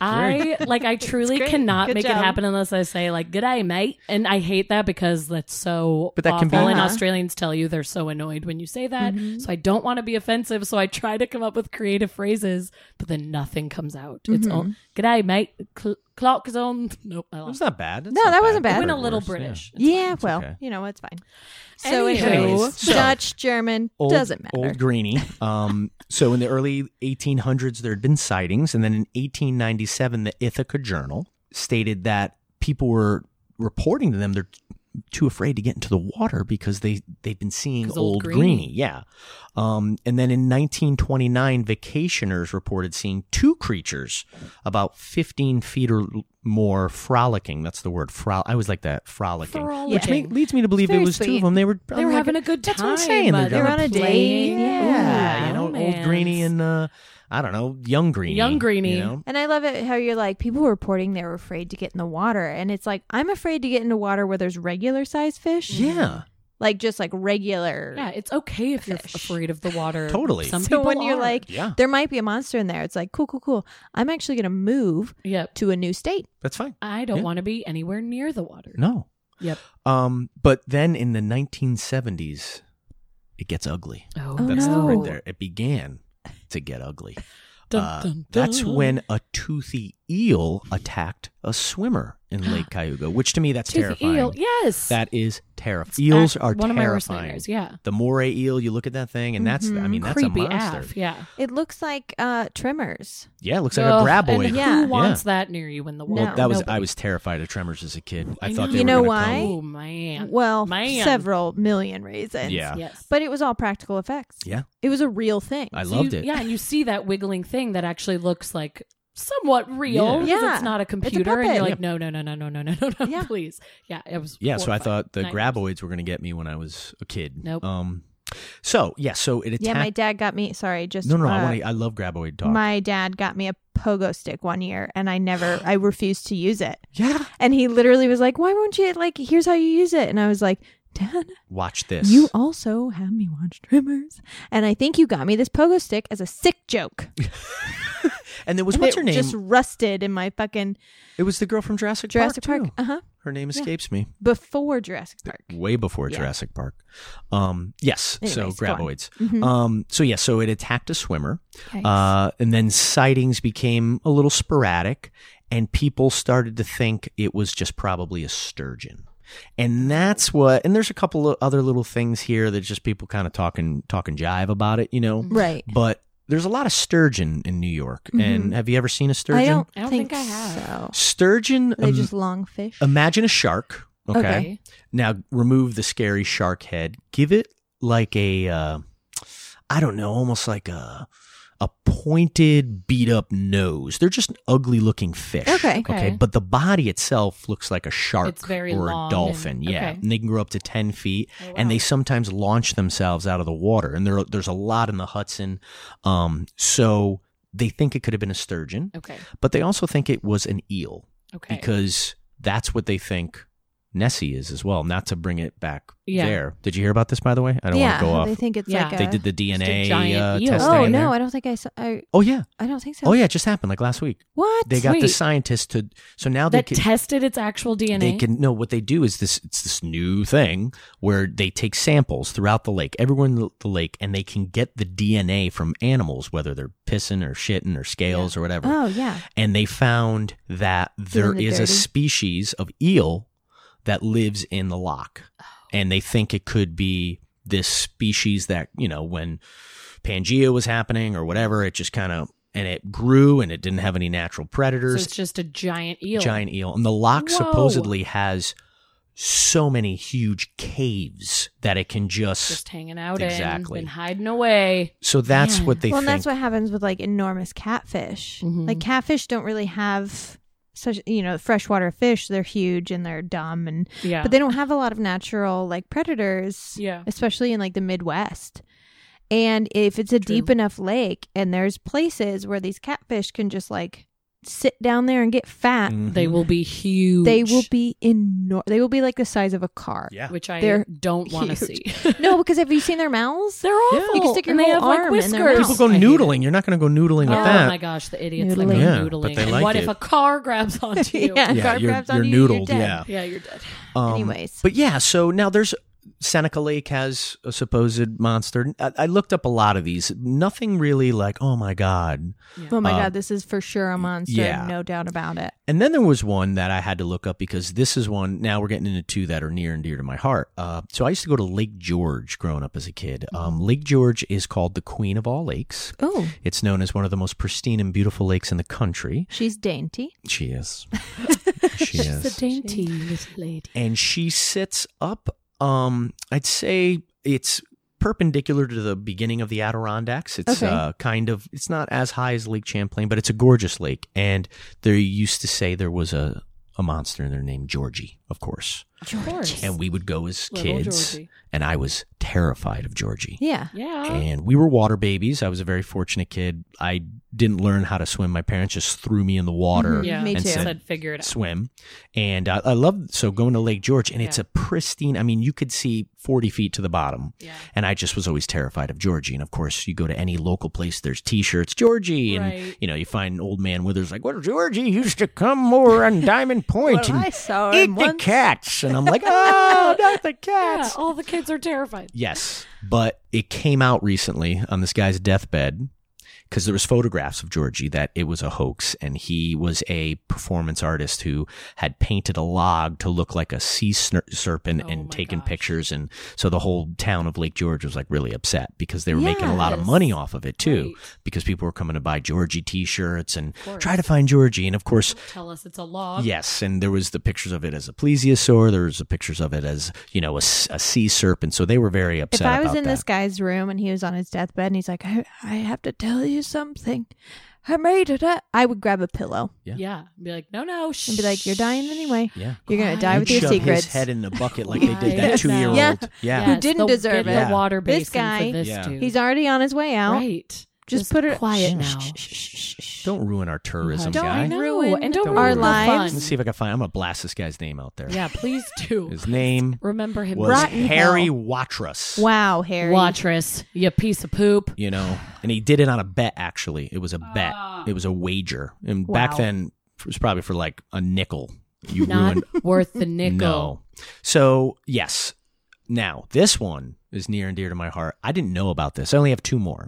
I like I truly great. cannot Good make job. it happen unless I say like "G'day, mate," and I hate that because that's so. But that can be- awful, and Uh-huh. Australians tell you they're so annoyed when you say that. Mm-hmm. So I don't want to be offensive, so I try to come up with creative phrases, but then nothing comes out. It's Mm-hmm. all "G'day, mate." Cl- clock is on. Nope. I It's lost. not bad. It's No, not that wasn't bad. bad. Went a Could little worse, yeah. British. It's Yeah, fine. well, okay. you know, it's fine. So, Anywho. anyway, So- Dutch, German, Old, doesn't matter. Old Greenie. Um, so in the early eighteen hundreds, there had been sightings, and then in eighteen ninety-seven, the Ithaca Journal stated that people were reporting to them they're too afraid to get into the water because they they've been seeing 'Cause Old Old Greenie. Greenie. Yeah. Um, and then in nineteen twenty-nine, vacationers reported seeing two creatures about fifteen feet or l- more frolicking. That's the word. Frol- I always like that. Frolicking. Which Frolicking. ma- leads me to believe it very was two sweet. of them. They were, They I'm were like, having a good That's what I'm time. saying. They're, uh, They were on a date. playing. yeah, Ooh, you know, Old romance. Greenie and uh, I don't know, Young Greenie. Young Greenie. You know? And I love it how you're like, people were reporting they were afraid to get in the water. And it's like, I'm afraid to get into water where there's regular sized fish. Yeah, Like just like regular. Yeah, it's okay if you're Fish. afraid of the water. Totally. Some So people when you're are. like, yeah, there might be a monster in there, it's like, cool, cool, cool. I'm actually going to move "Yep, to a new state. that's fine. I don't Yeah. want to be anywhere near the water." No. Yep. Um, but then in the nineteen seventies, it gets ugly. Oh, Oh, That's the no. right there. It began to get ugly. Dun, Uh, dun, that's dun. when a toothy eel attacked a swimmer in Lake Cayuga, which to me that's Toothy terrifying. eel. Yes, That is terrifying. Eels Act- are one of my worst terrifying. nightmares. Yeah, The moray eel, you look at that thing, and that's, I mean, that's creepy a monster. af. Yeah, It looks like uh, Tremors. Yeah, it looks like Ugh, a graboid. And Yeah. who wants that near you in the water? Well, that was Nobody. I was terrified of tremors as a kid. I, I thought know. they You were know gonna why? Oh man. Well, Man. several million reasons. Yeah. Yes. But it was all practical effects. Yeah, It was a real thing. I So loved you- it. Yeah, and you see that wiggling thing that actually looks like somewhat real Yeah. because Yeah. it's not a computer, and puppet. you're like, no, no, no, no, no, no, no, no, no, Yeah. please. Yeah, it was. Yeah, so I horrifying. thought the Nightmares. graboids were going to get me when I was a kid. Nope. Um, So yeah, so it attacked. Yeah, my dad got me. Sorry, just no, no, uh, I want to. I love graboid talk. My dad got me a pogo stick one year, and I never, I refused to use it. yeah. And he literally was like, "Why won't you? Like, here's how you use it." And I was like, "Dad, Watch this. you also have me watch Tremors, and I think you got me this pogo stick as a sick joke." and there was And what's it her name? Just rusted in my fucking It was the girl from Jurassic, Jurassic Park. Park. too. Uh huh. Her name escapes me. Before Jurassic Park. Way before Yeah. Jurassic Park. Um, yes. so Anyways, go on. graboids. Mhm. Um, so yeah, so it attacked a swimmer. Yikes. Uh, and then sightings became a little sporadic, and people started to think it was just probably a sturgeon. And that's what, and there's a couple of other little things here that just people kind of talking, talking jive about it, you know? Right. But there's a lot of sturgeon in New York. And have you ever seen a sturgeon? I don't, I don't think, think I have. so. Sturgeon, They um, just long fish. imagine a shark. Okay? Okay. Now remove the scary shark head. Give it like a, uh, I don't know, almost like a, a pointed, beat up nose. They're just ugly looking fish. Okay. Okay. But the body itself looks like a shark It's very or long a dolphin. and- yeah. okay. And they can grow up to ten feet. Oh, wow. And they sometimes launch themselves out of the water. And there, there's a lot in the Hudson. Um, so they think it could have been a sturgeon, Okay. but they also think it was an eel Okay. because that's what they think Nessie is as well. Not to bring it back Yeah. there. Did you hear about this, by the way? I don't yeah, want to go off. they think it's Yeah. like a. They did the D N Just a A giant uh, eel. testing. Oh in no, there. I don't think I saw. I, Oh yeah. I don't think so. Oh yeah. It just happened like last week. What? They got the Wait. scientists to. So now they That can. tested its actual D N A. They can no. What they do is this. It's this new thing where they take samples throughout the lake, everywhere in the, the lake, and they can get the D N A from animals, whether they're pissing or shitting or scales or whatever. Oh yeah. And they found that there the is a dirty. species of eel that lives in the loch. And they think it could be this species that, you know, when Pangea was happening or whatever, it just kind of, and it grew and it didn't have any natural so predators. it's just a giant eel. Giant eel. And the loch Whoa. supposedly has so many huge caves that it can just, Just hanging out Exactly. in and hiding away. so that's Man. what they well, and think. that's what happens with like enormous catfish. Mhm. Like catfish don't really have such, you know, freshwater fish. They're huge and they're dumb, and Yeah. but they don't have a lot of natural like predators. Yeah. especially in like the Midwest. And if it's a True. deep enough lake, and there's places where these catfish can just like sit down there and get fat, Mhm. They will be huge. they will be enormous. They will be like the size of a car. Yeah. Which I They're don't want to see. huge. No, because have you seen their mouths? They're awful. You can stick your and they whole have like arm in their whiskers. mouth. People go I hate it. noodling. You're not going to go noodling with Oh that. my gosh, the idiots that Noodling. go Yeah, noodling. but they And like what it. if a car grabs onto you? Yeah. Yeah, Car you're, grabs you're onto you, you're noodled. dead. Yeah. Yeah, you're dead. Um, Anyways. But yeah, so now there's Seneca Lake has a supposed monster. I, I looked up a lot of these. Nothing really like, oh my God. Oh my Uh, god, this is for sure a monster, yeah. no doubt about it. And then there was one that I had to look up because this is one, now we're getting into two that are near and dear to my heart. Uh, so I used to go to Lake George growing up as a kid. Um, Lake George is called the Queen of all lakes. Oh, It's known as one of the most pristine and beautiful lakes in the country. she's dainty. She is. she She's is. a dainty little lady. And she sits up, um, I'd say it's perpendicular to the beginning of the Adirondacks. It's Okay. uh, kind of, it's not as high as Lake Champlain, but it's a gorgeous lake. And they used to say there was a, a monster in there named Georgie, of course. Of course. And we would go as Little kids, Georgie. and I was terrified of Georgie. Yeah. Yeah. And we were water babies. I was a very fortunate kid. I didn't learn how to swim. My parents just threw me in the water Mhm. yeah. Me and too. said, Said figure it out. swim. And I, I love, so going to Lake George, and it's Yeah. a pristine, I mean, you could see forty feet to the bottom. Yeah. And I just was always terrified of Georgie. And of course, you go to any local place, there's T-shirts, Georgie. And, Right. you know, you find an old man Withers like, well, Georgie used to come over on Diamond Point Well, and I saw eat him the once. cats. And I'm like, oh, not the Yeah, cats. all the kids are terrified. Yes, but it came out recently on this guy's deathbed because there was photographs of Georgie that it was a hoax, and he was a performance artist who had painted a log to look like a sea sner- serpent Oh and my taken gosh. pictures, and so the whole town of Lake George was like really upset because they were making a lot of Yes. money off of it too, Right. because people were coming to buy Georgie T-shirts and course. try to find Georgie, and of course. Tell us it's a log. Yes, and there was the pictures of it as a plesiosaur. There was the pictures of it as, you know, a, s- a sea serpent. So they were very upset If I was about in that. this guy's room and he was on his deathbed and he's like, I, I have to tell you something. I made it. uh," I would grab a pillow Yeah. Yeah. Be like, no, no. Shh. and be like, "You're dying anyway. Yeah. You're gonna die He'd with your shove secrets." his head in the bucket like they did Quiet that two-year-old. now. Yeah. Yeah. Who didn't they'll deserve get it. The water This basin guy, for this Yeah. dude. He's already on his way out. right. Just put it- quiet Shh, now. shh, shh, shh, shh. Don't ruin our tourism, Don't guy. No, ruin and don't Don't ruin our ruin the lives. fun. Let's see if I can find. I'm gonna blast this guy's name out there. Yeah, please do. His name Remember him. was Rotten Harry hell. Watrous. Wow, Harry. Watchers, you piece of poop. You know, and he did it on a bet. Actually, it was a bet. It was a wager, and back Wow. then it was probably for like a nickel. You Not ruined. worth the nickel. No. So yes. Now this one is near and dear to my heart. I didn't know about this. I only have two more.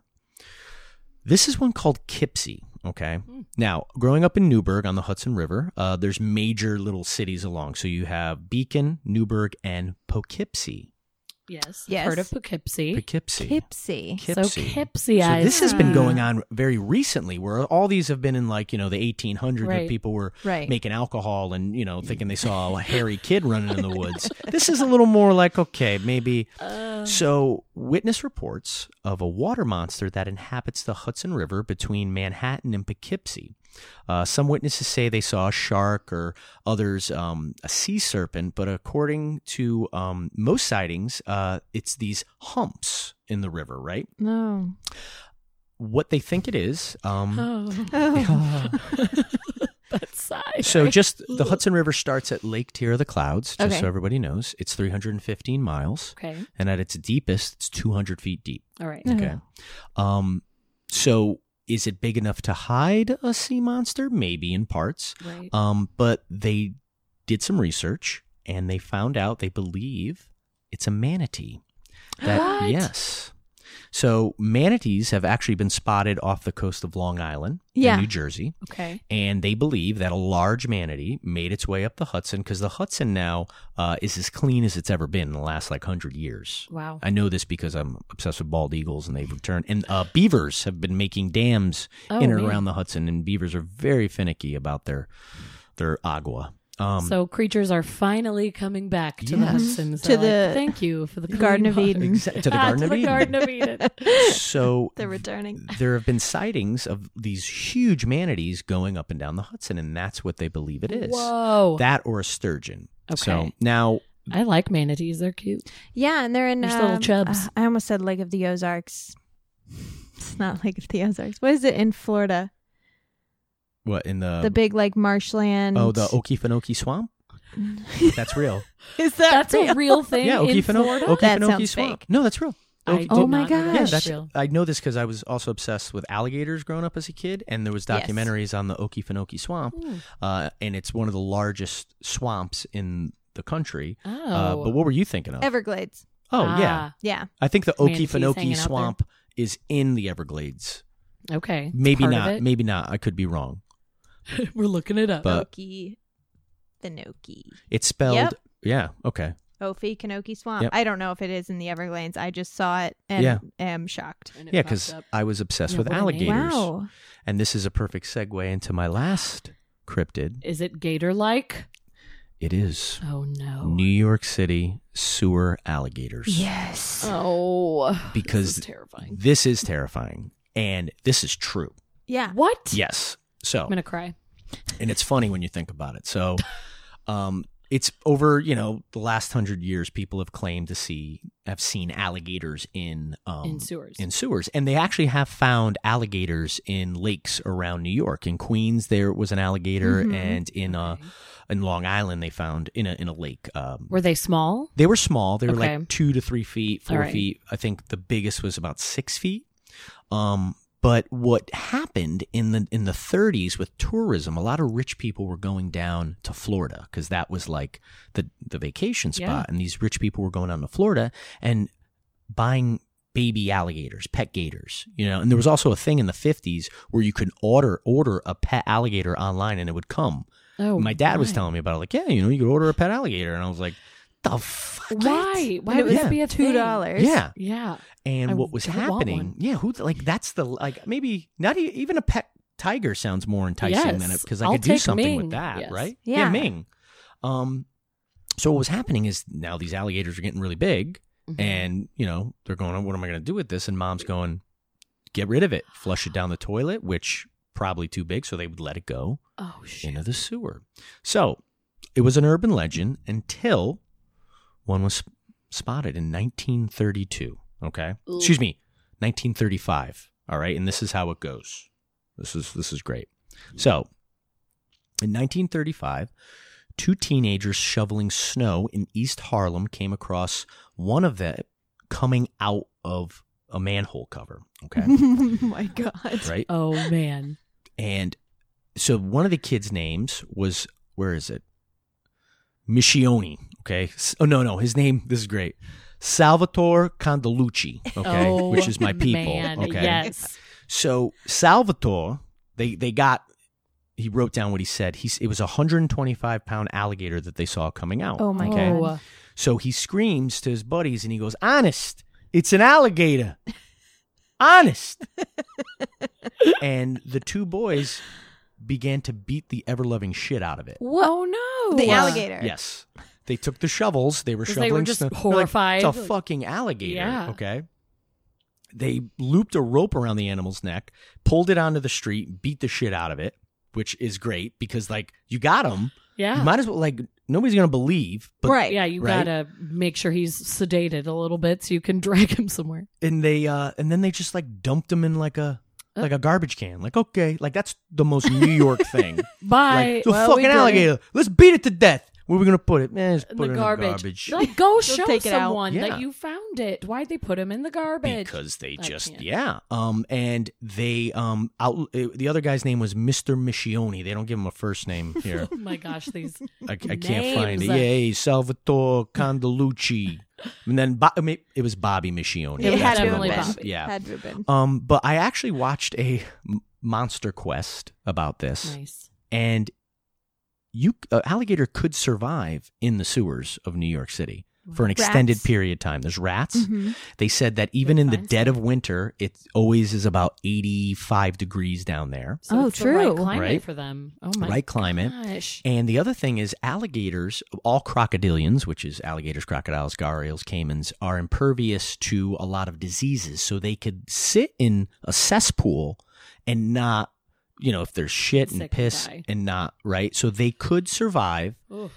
This is one called Kipsey. Okay. Now, growing up in Newburgh on the Hudson River, uh, there's major little cities along. So you have Beacon, Newburgh, and Poughkeepsie. Yes. Yes. Heard of Poughkeepsie. Poughkeepsie. Kipsy. So Kipsey. Kipsey, So I this has been see. going on very recently, where all these have been in like you know the eighteen hundreds, where Right. people were Right. making alcohol and you know thinking they saw a hairy kid running in the woods. This is a little more like okay, maybe. So witness reports of a water monster that inhabits the Hudson River between Manhattan and Poughkeepsie. Uh, some witnesses say they saw a shark, or others um, a sea serpent. But according to um, most sightings, uh, it's these humps in the river, right? No. What they think it is. Um, Oh, Oh. that sigh. so just the Hudson River starts at Lake Tier of the Clouds, just Okay. so everybody knows. It's three hundred fifteen miles, Okay. and at its deepest, it's two hundred feet deep. All right. Okay. Um, so is it big enough to hide a sea monster? Maybe in parts. Right. Um, but they did some research and they found out they believe it's a manatee. That What? yes. So manatees have actually been spotted off the coast of Long Island Yeah. in New Jersey. Okay. And they believe that a large manatee made its way up the Hudson, because the Hudson now uh, is as clean as it's ever been in the last like hundred years. Wow. I know this because I'm obsessed with bald eagles, and they've returned. And uh, beavers have been making dams Oh, in and man. around the Hudson, and beavers are very finicky about their their agua. Um, So creatures are finally coming back to the Yes. Hudson. To the Thank you for the clean Garden of water. Eden. exa- to the Ah, Garden to of the Eden. Garden of Eden. So They're returning. there have been sightings of these huge manatees going up and down the Hudson, and that's what they believe it is. Whoa. That or a sturgeon. So Okay. now, I like manatees. They're cute. Yeah, and they're in Just little um, chubs. uh, I almost said Lake of the Ozarks. It's not Lake of the Ozarks. What is it in Florida? what in the the big like marshland. oh the Okefenokee Swamp? That's real. Is that That's real? a real thing Yeah, in Okefenokee, Florida. That Okefenokee sounds Swamp. fake. No, that's real. I Oke- did Oh my not know gosh. Yeah, that's that's real. I know this because I was also obsessed with alligators growing up as a kid, and there was Yes. documentaries on the Okefenokee Swamp, uh, and it's one of the largest swamps in the country. Oh. Uh, but what were you thinking of? Everglades. oh Ah, yeah, Yeah. I think the Manatees hanging Okefenokee out Swamp is in the Everglades. Okay. It's Maybe part of not. it. Maybe not. I could be wrong. We're looking it up. But- Oki. Finoki. It's spelled. Yep. Yeah. Okay. Ophi Kanoki Swamp. Yep. I don't know if it is in the Everglades. I just saw it and Yeah. am shocked. And it Yeah, popped because up. I was obsessed Yeah, with what a name. alligators. Wow. And this is a perfect segue into my last cryptid. Is it gator-like? It is Oh no. New York City sewer alligators. Yes. Oh. Because this is terrifying. This is terrifying. And this is true. Yeah. What? Yes. So, I'm gonna cry. and it's funny when you think about it. So, um, it's over, you know, the last hundred years, people have claimed to see, have seen alligators in, um, In sewers. in sewers. And they actually have found alligators in lakes around New York. In Queens, there was an alligator, Mhm. and in, uh, in Long Island, they found in a, in a lake, um, Were they small? they were small. They were Okay. like two to three feet, four All right. feet. I think the biggest was about six feet. Um, but what happened in the in the thirties with tourism, a lot of rich people were going down to Florida because that was like the the vacation spot, Yeah. and these rich people were going down to Florida and buying baby alligators, pet gators, you know. And there was also a thing in the fifties where you could order order a pet alligator online and it would come. Oh, My dad was why? telling me about it, like, yeah, you know, you could order a pet alligator, and I was like, the fuck? Why? Why And it would was that be a two thing? dollars. Yeah. Yeah. And I what was would want happening? one. Yeah, who like that's the like maybe not e- even a pet tiger sounds more enticing Yes, than it because I I'll could do take something Ming. with that, Yes. right? Yeah. Ming. Um, so what was happening is now these alligators are getting really big, Mhm. and you know they're going, "What am I going to do with this?" And mom's going, "Get rid of it, flush it down the toilet," which probably too big, so they would let it go Oh, shit. into the sewer. So it was an urban legend until one was spotted in nineteen thirty-two. Okay, Ooh. excuse me, nineteen thirty-five. All right, and this is how it goes. This is this is great. So in nineteen thirty-five, two teenagers shoveling snow in East Harlem came across one of them coming out of a manhole cover. Okay, Oh my God. right. Oh, man. And so one of the kids' names was, where is it? Miscioni. Okay. S- Oh, no, no. His name, this is great. Salvatore Candelucci. Okay. Oh, Which is my people. man. Okay. Yes. So Salvatore, they, they got, he wrote down what he said. He's, it was a one hundred twenty-five pound alligator that they saw coming out. Oh my okay? God. Oh, So he screams to his buddies and he goes, honest, it's an alligator. Honest. And the two boys began to beat the ever-loving shit out of it. oh no. The Uh, alligator. Yes. They took the shovels. They were 'Cause shoveling they were just snow. They're like, horrified. it's a fucking alligator. Yeah. Okay. They looped a rope around the animal's neck, pulled it onto the street, beat the shit out of it, which is great because, like, you got him. Yeah. You might as well, like, nobody's going to believe. But, Right. Yeah, you Right? gotta make sure he's sedated a little bit so you can drag him somewhere. And they, uh, and then they just, like, dumped him in, like, a, Uh. like a garbage can. Like, okay. Like, that's the most New York thing. Bye. Like, the Well, we fucking did it. alligator. Let's beat it to death. Where are we going to put it? Man, just In put the it garbage. in the garbage. Like, go They'll show take it out. someone Yeah. that you found it. Why'd they put him in the garbage? Because they I just can't. yeah um and they um out uh, the other guy's name was Mister Miscioni. They don't give him a first name here. Oh my gosh, these I, I can't find it. names. Yay, Salvatore Candelucci. And then Bo- I mean, it was Bobby Miscioni. It was That's what definitely was. Bobby. Yeah. Had to have been. Um, but I actually watched a M- Monster Quest about this, Nice. and you uh, alligator could survive in the sewers of New York City for an extended Rats. period of time. There's rats. Mhm. They said that even They in the find dead some. of winter, it always is about eighty-five degrees down there. So Oh, it's the right true. climate Right? for them. Oh my Right climate. gosh. And the other thing is alligators, all crocodilians, which is alligators, crocodiles, gharials, caimans, are impervious to a lot of diseases. So they could sit in a cesspool and not, you know, if there's shit and Sick and piss die. and not, right? So they could survive Oof.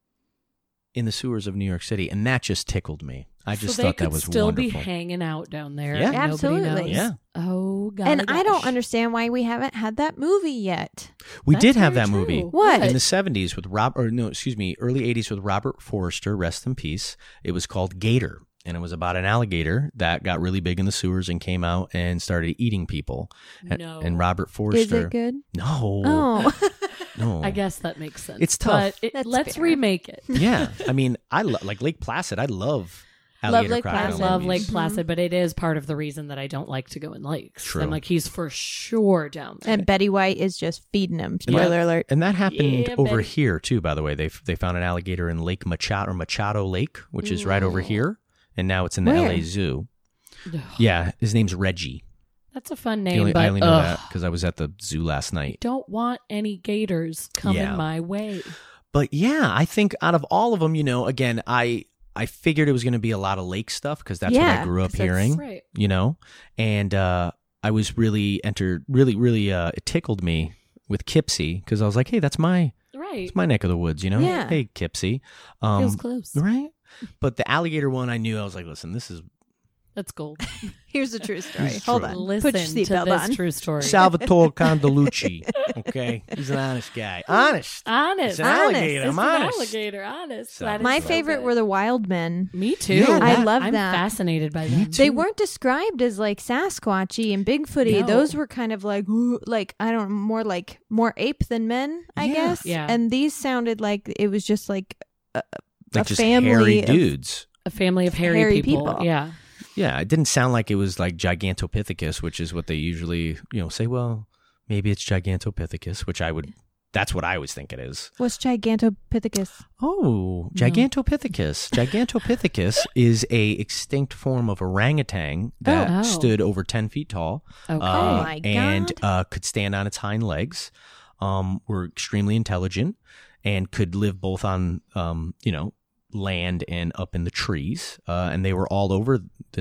in the sewers of New York City. And that just tickled me. I just so they thought could that was still wonderful. be hanging out down there. Yeah. and nobody Absolutely. knows. Yeah. Oh god. And I don't understand why we haven't had that movie yet. We That's did have very that movie. true. What? In the seventies with Rob, or no, excuse me, early eighties with Robert Forster, rest in peace. It was called Gator, and it was about an alligator that got really big in the sewers and came out and started eating people. And, No. and Robert Forster. Is it good? No. Oh. No. I guess that makes sense. It's tough. But it, That's let's fair. remake it. Yeah. I mean, I lo- like Lake Placid. I love Love alligator Lake crocodile I Placid. love movies. Lake Placid, but it is part of the reason that I don't like to go in lakes. True. I'm like, he's for sure down there. And Betty White is just feeding him. And that- Spoiler alert. And that happened Yeah, over Betty. here too, by the way. They they found an alligator in Lake Machado or Machado Lake, which is right over Ooh. here, and now it's in the Where? L A Zoo. Ugh. Yeah, his name's Reggie. That's a fun I name, only, but I only know ugh, that because I was at the zoo last I night. don't want any gators coming Yeah. my way. But yeah, I think out of all of them, you know, again, I I figured it was going to be a lot of lake stuff because that's what I Yeah, grew up 'Cause that's hearing, right. you know, and uh, I was really entered, really, really, uh, it tickled me with Kipsy because I was like, hey, that's my Right. it's my neck of the woods, you know. Yeah. Hey, Kipsy, um, Feels close. right? But the alligator one, I knew I was like, listen, this is That's gold. Here's the true story. It's Hold true. on. Listen Put your to seatbelt this on. true story. Salvatore Candelucci. Okay, he's an honest guy. Honest. honest. It's an Honest. alligator. It's I'm an honest. alligator. Honest. So- That is My so favorite good. were the wild men. Me too. Yeah, I that- love I'm that. fascinated by them. They weren't described as like Sasquatchy and Bigfooty. No. Those were kind of like, ooh, like I don't know, more like more ape than men, I Yeah. guess. Yeah. And these sounded like it was just like a, Like a just family hairy of- dudes. a family of hairy, hairy people. people. Yeah. Yeah, it didn't sound like it was like Gigantopithecus, which is what they usually, you know, say, well, maybe it's Gigantopithecus, which I would, that's what I always think it is. What's Gigantopithecus? Oh, Gigantopithecus. Gigantopithecus is a extinct form of orangutan that Oh. stood over ten feet tall. Okay. uh, Oh my And God. uh, could stand on its hind legs, um, were extremely intelligent, and could live both on, um, you know, land and up in the trees. Uh, and they were all over this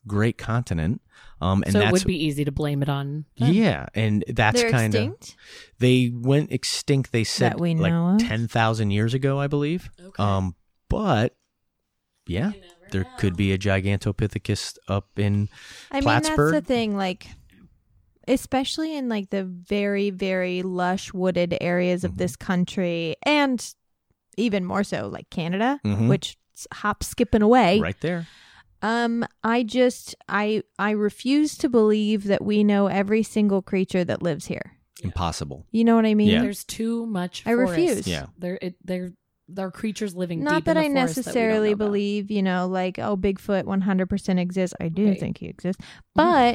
great continent. Um, and so that's, it would be easy to blame it on them. Yeah, and that's They're kind of extinct? they went extinct. They said That we know like of? ten thousand years ago, I believe. Okay. Um, but yeah, there could be a Gigantopithecus up in I mean, Plattsburgh. that's the thing, like, especially in like the very, very lush wooded areas of Mhm. this country, and even more so like Canada, Mhm. which is hop skipping away. right there. Um, I just I I refuse to believe that we know every single creature that lives here. Impossible. You know what I mean? Yeah. There's too much. I forest. refuse. Yeah. There, it, there, there are creatures living. Not deep that I in the forest necessarily that we don't know about. believe, you know, like, oh, Bigfoot one hundred percent exists. I do Right. think he exists. But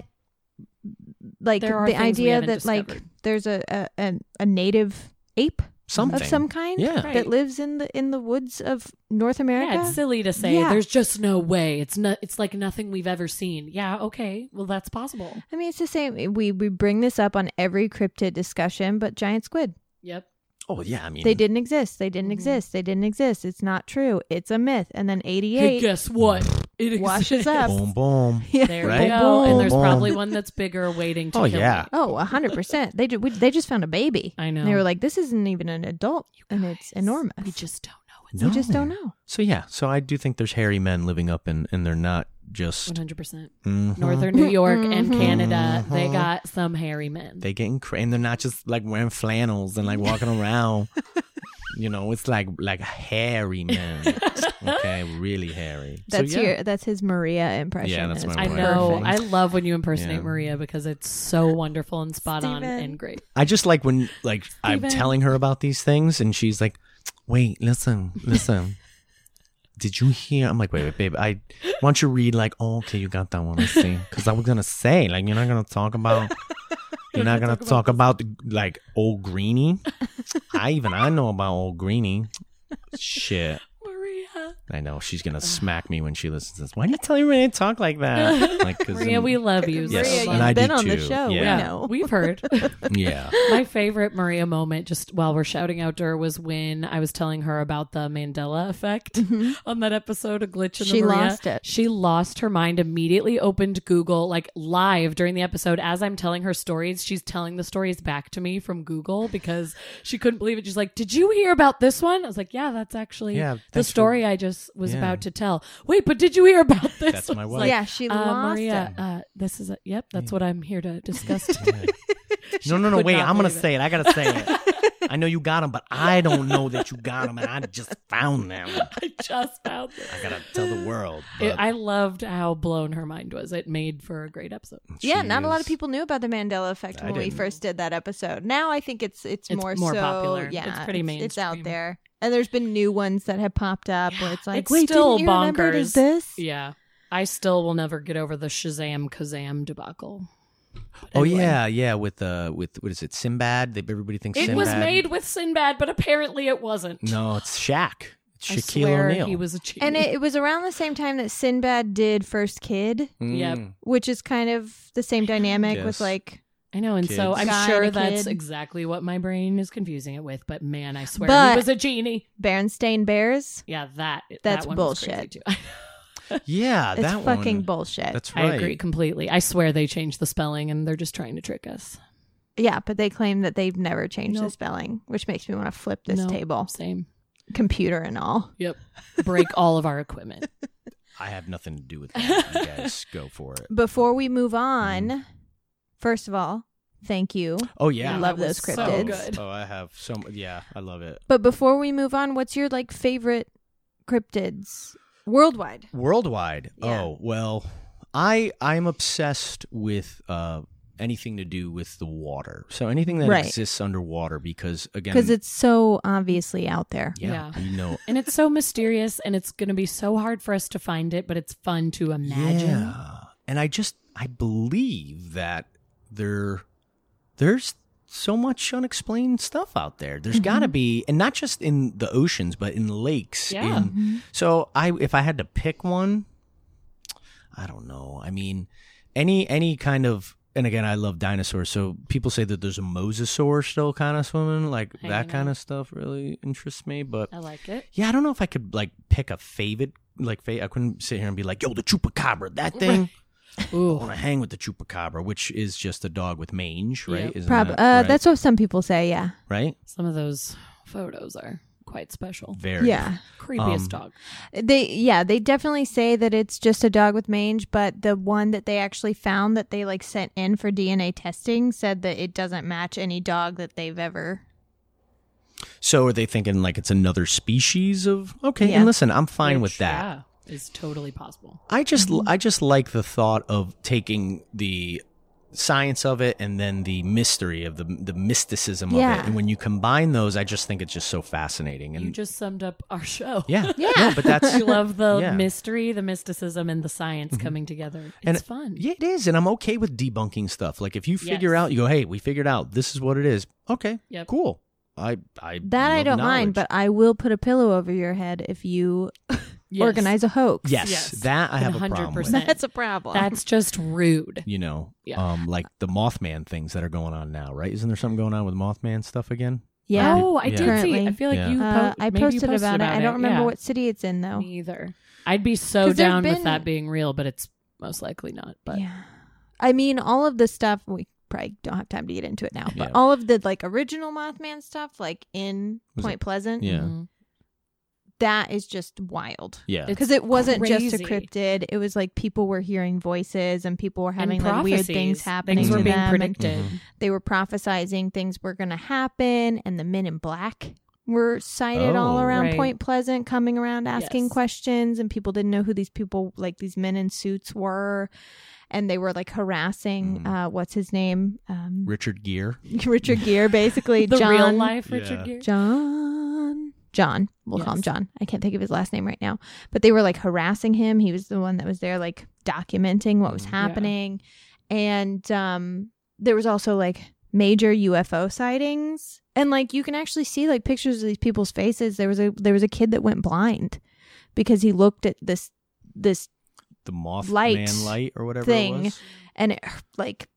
like There are the things we idea haven't that like discovered. there's a, a, a, a native ape Something. of some kind Yeah. that Right. lives in the in the woods of North America. Yeah, it's silly to say. Yeah. There's just no way. It's not. It's like nothing we've ever seen. Yeah. Okay. Well, that's possible. I mean, it's the same. We we bring this up on every cryptid discussion, but giant squid. Yep. Oh yeah, I mean They didn't exist. They didn't Mhm. exist. They didn't exist. It's not true. It's a myth. And then Hey, eighty-eight guess what? It washes exists. up. Boom, boom. Yeah. There Right? you go. And there's Boom. probably one that's bigger, waiting to Oh, kill yeah. me. Oh, one hundred percent. They, ju- we, they just found a baby. I know. And they were like, this isn't even an adult. And it's Guys, enormous. We just don't know. It's We just don't know. So yeah, so I do think there's hairy men living up in, and they're not just. one hundred percent. Mhm. Northern New York and Mhm. Canada, they got some hairy men. They getting cra- and they're not just like wearing flannels and like walking around. You know, it's like like hairy men. Okay, really hairy. So, That's yeah. your that's his Maria impression. Yeah, that's and my it's I Maria. know. perfect. I love when you impersonate Yeah. Maria because it's so wonderful and spot on Steven. and great. I just like when like I'm Steven. telling her about these things and she's like, "Wait, listen, listen. Did you hear?" I'm like, "Wait, wait, babe. I why don't you read like, oh, okay, you got that one. Let's see." Because I was gonna say like, you're not gonna talk about. You're not gonna talk about the, like old Greenie. I even I know about old Greenie. Shit. Maria. I know she's gonna smack me when she listens to this. Why do you tell everybody to talk like that? Like, 'cause Maria, I'm- we love you. Yes, Maria, so and you've I been do on the too. show. Yeah. We Yeah, know. we've heard. yeah. My favorite Maria moment, just while we're shouting out to her, was when I was telling her about the Mandela effect on that episode of Glitch in the She Maria. lost it. She lost her mind, immediately opened Google, like live during the episode. As I'm telling her stories, she's telling the stories back to me from Google because she couldn't believe it. She's like, "Did you hear about this one?" I was like, "Yeah, that's actually Yeah, the thanks for- story I just was Yeah. about to tell." Wait, but did you hear about this? That's my I was wife. like, Yeah, she uh, lost Maria, it. uh, this is a, yep, that's what I'm here to discuss today. No, no, no. could Wait, not I'm gonna believe it. say it. I gotta say it. I know you got them, but I don't know that you got them, and I just found them. I just found this. I gotta tell the world. It, but I loved how blown her mind was. It made for a great episode. Yeah, she not a lot of is- people knew about the Mandela effect I when we didn't. first did that episode. Now I think it's it's, It's more more so, popular. Yeah, It's pretty It's out mainstream. there, and there's been new ones that have popped up where it's like, It's wait, still didn't you remember bonkers. this? Yeah. I still will never get over the Shazam Kazam debacle. But Oh anyway. yeah, yeah. With uh, with what is it? Sinbad. They, everybody thinks It Sinbad. was made with Sinbad, but apparently it wasn't. No, it's Shaq. It's I Shaquille swear O'Neal. he was a cheat. And it, it was around the same time that Sinbad did First Kid, Mm. Yep. which is kind of the same dynamic with Yes. like. I know, and so Kids. I'm Guy sure and a that's kid. exactly what my brain is confusing it with. But man, I swear But- he was a genie. Berenstain Bears. Yeah, that That's that one was crazy bullshit. too. Yeah, It's that fucking one. bullshit. That's I right. agree completely. I swear they changed the spelling and they're just trying to trick us. Yeah, but they claim that they've never changed the Nope. spelling, which makes me want to flip this No, table, Same. computer and all. Yep. Break all of our equipment. I have nothing to do with that. You guys go for it. Before we move on, first of all, thank you. Oh yeah. I love that those was so cryptids. good. Oh, I have so. m- Yeah, I love it. But before we move on, what's your like favorite cryptids worldwide? Worldwide. Yeah. Oh well, I I'm obsessed with uh anything to do with the water. So anything that Right. exists underwater, because again, Because it's so obviously out there. yeah, Yeah. you know. And it's so mysterious and it's going to be so hard for us to find it, but it's fun to imagine. Yeah. And I just I believe that there there's so much unexplained stuff out there. There's got to be, and not just in the oceans, but in lakes. Yeah. in- so I if I had to pick one, I don't know. I mean, any any kind of, and again, I love dinosaurs. So people say that there's a mosasaur still kind of swimming, like that Hanging kind out. of stuff really interests me. But I like it. yeah, I don't know if I could like pick a favorite. Like fa- I couldn't sit here and be like, "Yo, the chupacabra, that thing." I Ooh. want to hang with the chupacabra, which is just a dog with mange, right? Yep. Isn't Prob- that uh, right? That's what some people say, yeah. right. Some of those photos are quite special. Very. Yeah. Creepiest Um, dog. They yeah, they definitely say that it's just a dog with mange, but the one that they actually found that they like sent in for D N A testing said that it doesn't match any dog that they've ever. So are they thinking like it's another species of? Okay, Yeah. and listen, I'm fine Which, with that. Yeah, is totally possible. I just I just like the thought of taking the science of it and then the mystery of the the mysticism of Yeah. it, and when you combine those, I just think it's just so fascinating. And You just summed up our show. yeah, Yeah. no, but that's We love the Yeah. mystery, the mysticism, and the science coming together. It's and fun. Yeah, it is, and I'm okay with debunking stuff. Like if you figure Yes. out, you go, hey, we figured out this is what it is. Okay, Yep. cool. I I That I love don't mind, knowledge. but I will put a pillow over your head if you Yes. organize a hoax. yes, Yes. that I have a problem with. one hundred percent. That's a problem. That's just rude. You know, Yeah. um, like the Mothman things that are going on now, right? Isn't there something going on with Mothman stuff again? yeah. Oh, I Yeah. did see. Currently. I feel like Yeah. you. Po- Uh, I maybe you posted about, it. I don't remember yeah. what city it's in though. Me either. I'd be so 'Cause there've down with been- that being real, but it's most likely not. But Yeah. I mean, all of the stuff, we probably don't have time to get into it now, but Yeah. all of the like original Mothman stuff, like in Was Point it- Pleasant, Yeah. Mhm. that is just wild. Yeah. It's Because it wasn't just crazy. a cryptid. It was like people were hearing voices and people were having and like weird prophecies. things happening Things were to being them. and predicted. Mhm. they were prophesizing things were going to happen, and the men in black were sighted all Oh. around Right. Point Pleasant, coming around asking Yes. questions, and people didn't know who these people, like these men in suits, were, and they were like harassing. Mm. Uh, what's his name? Um, Richard Gere. Richard Gere, basically. The John, real life Richard Yeah. Gere. John. John. We'll call him Yes. John. I can't think of his last name right now. But they were like harassing him. He was the one that was there, like documenting what was Mhm. Yeah. happening. And um, there was also like major U F O sightings. And like you can actually see like pictures of these people's faces. There was a there was a kid that went blind because he looked at this this The Mothman Light light or whatever thing. it was. and it like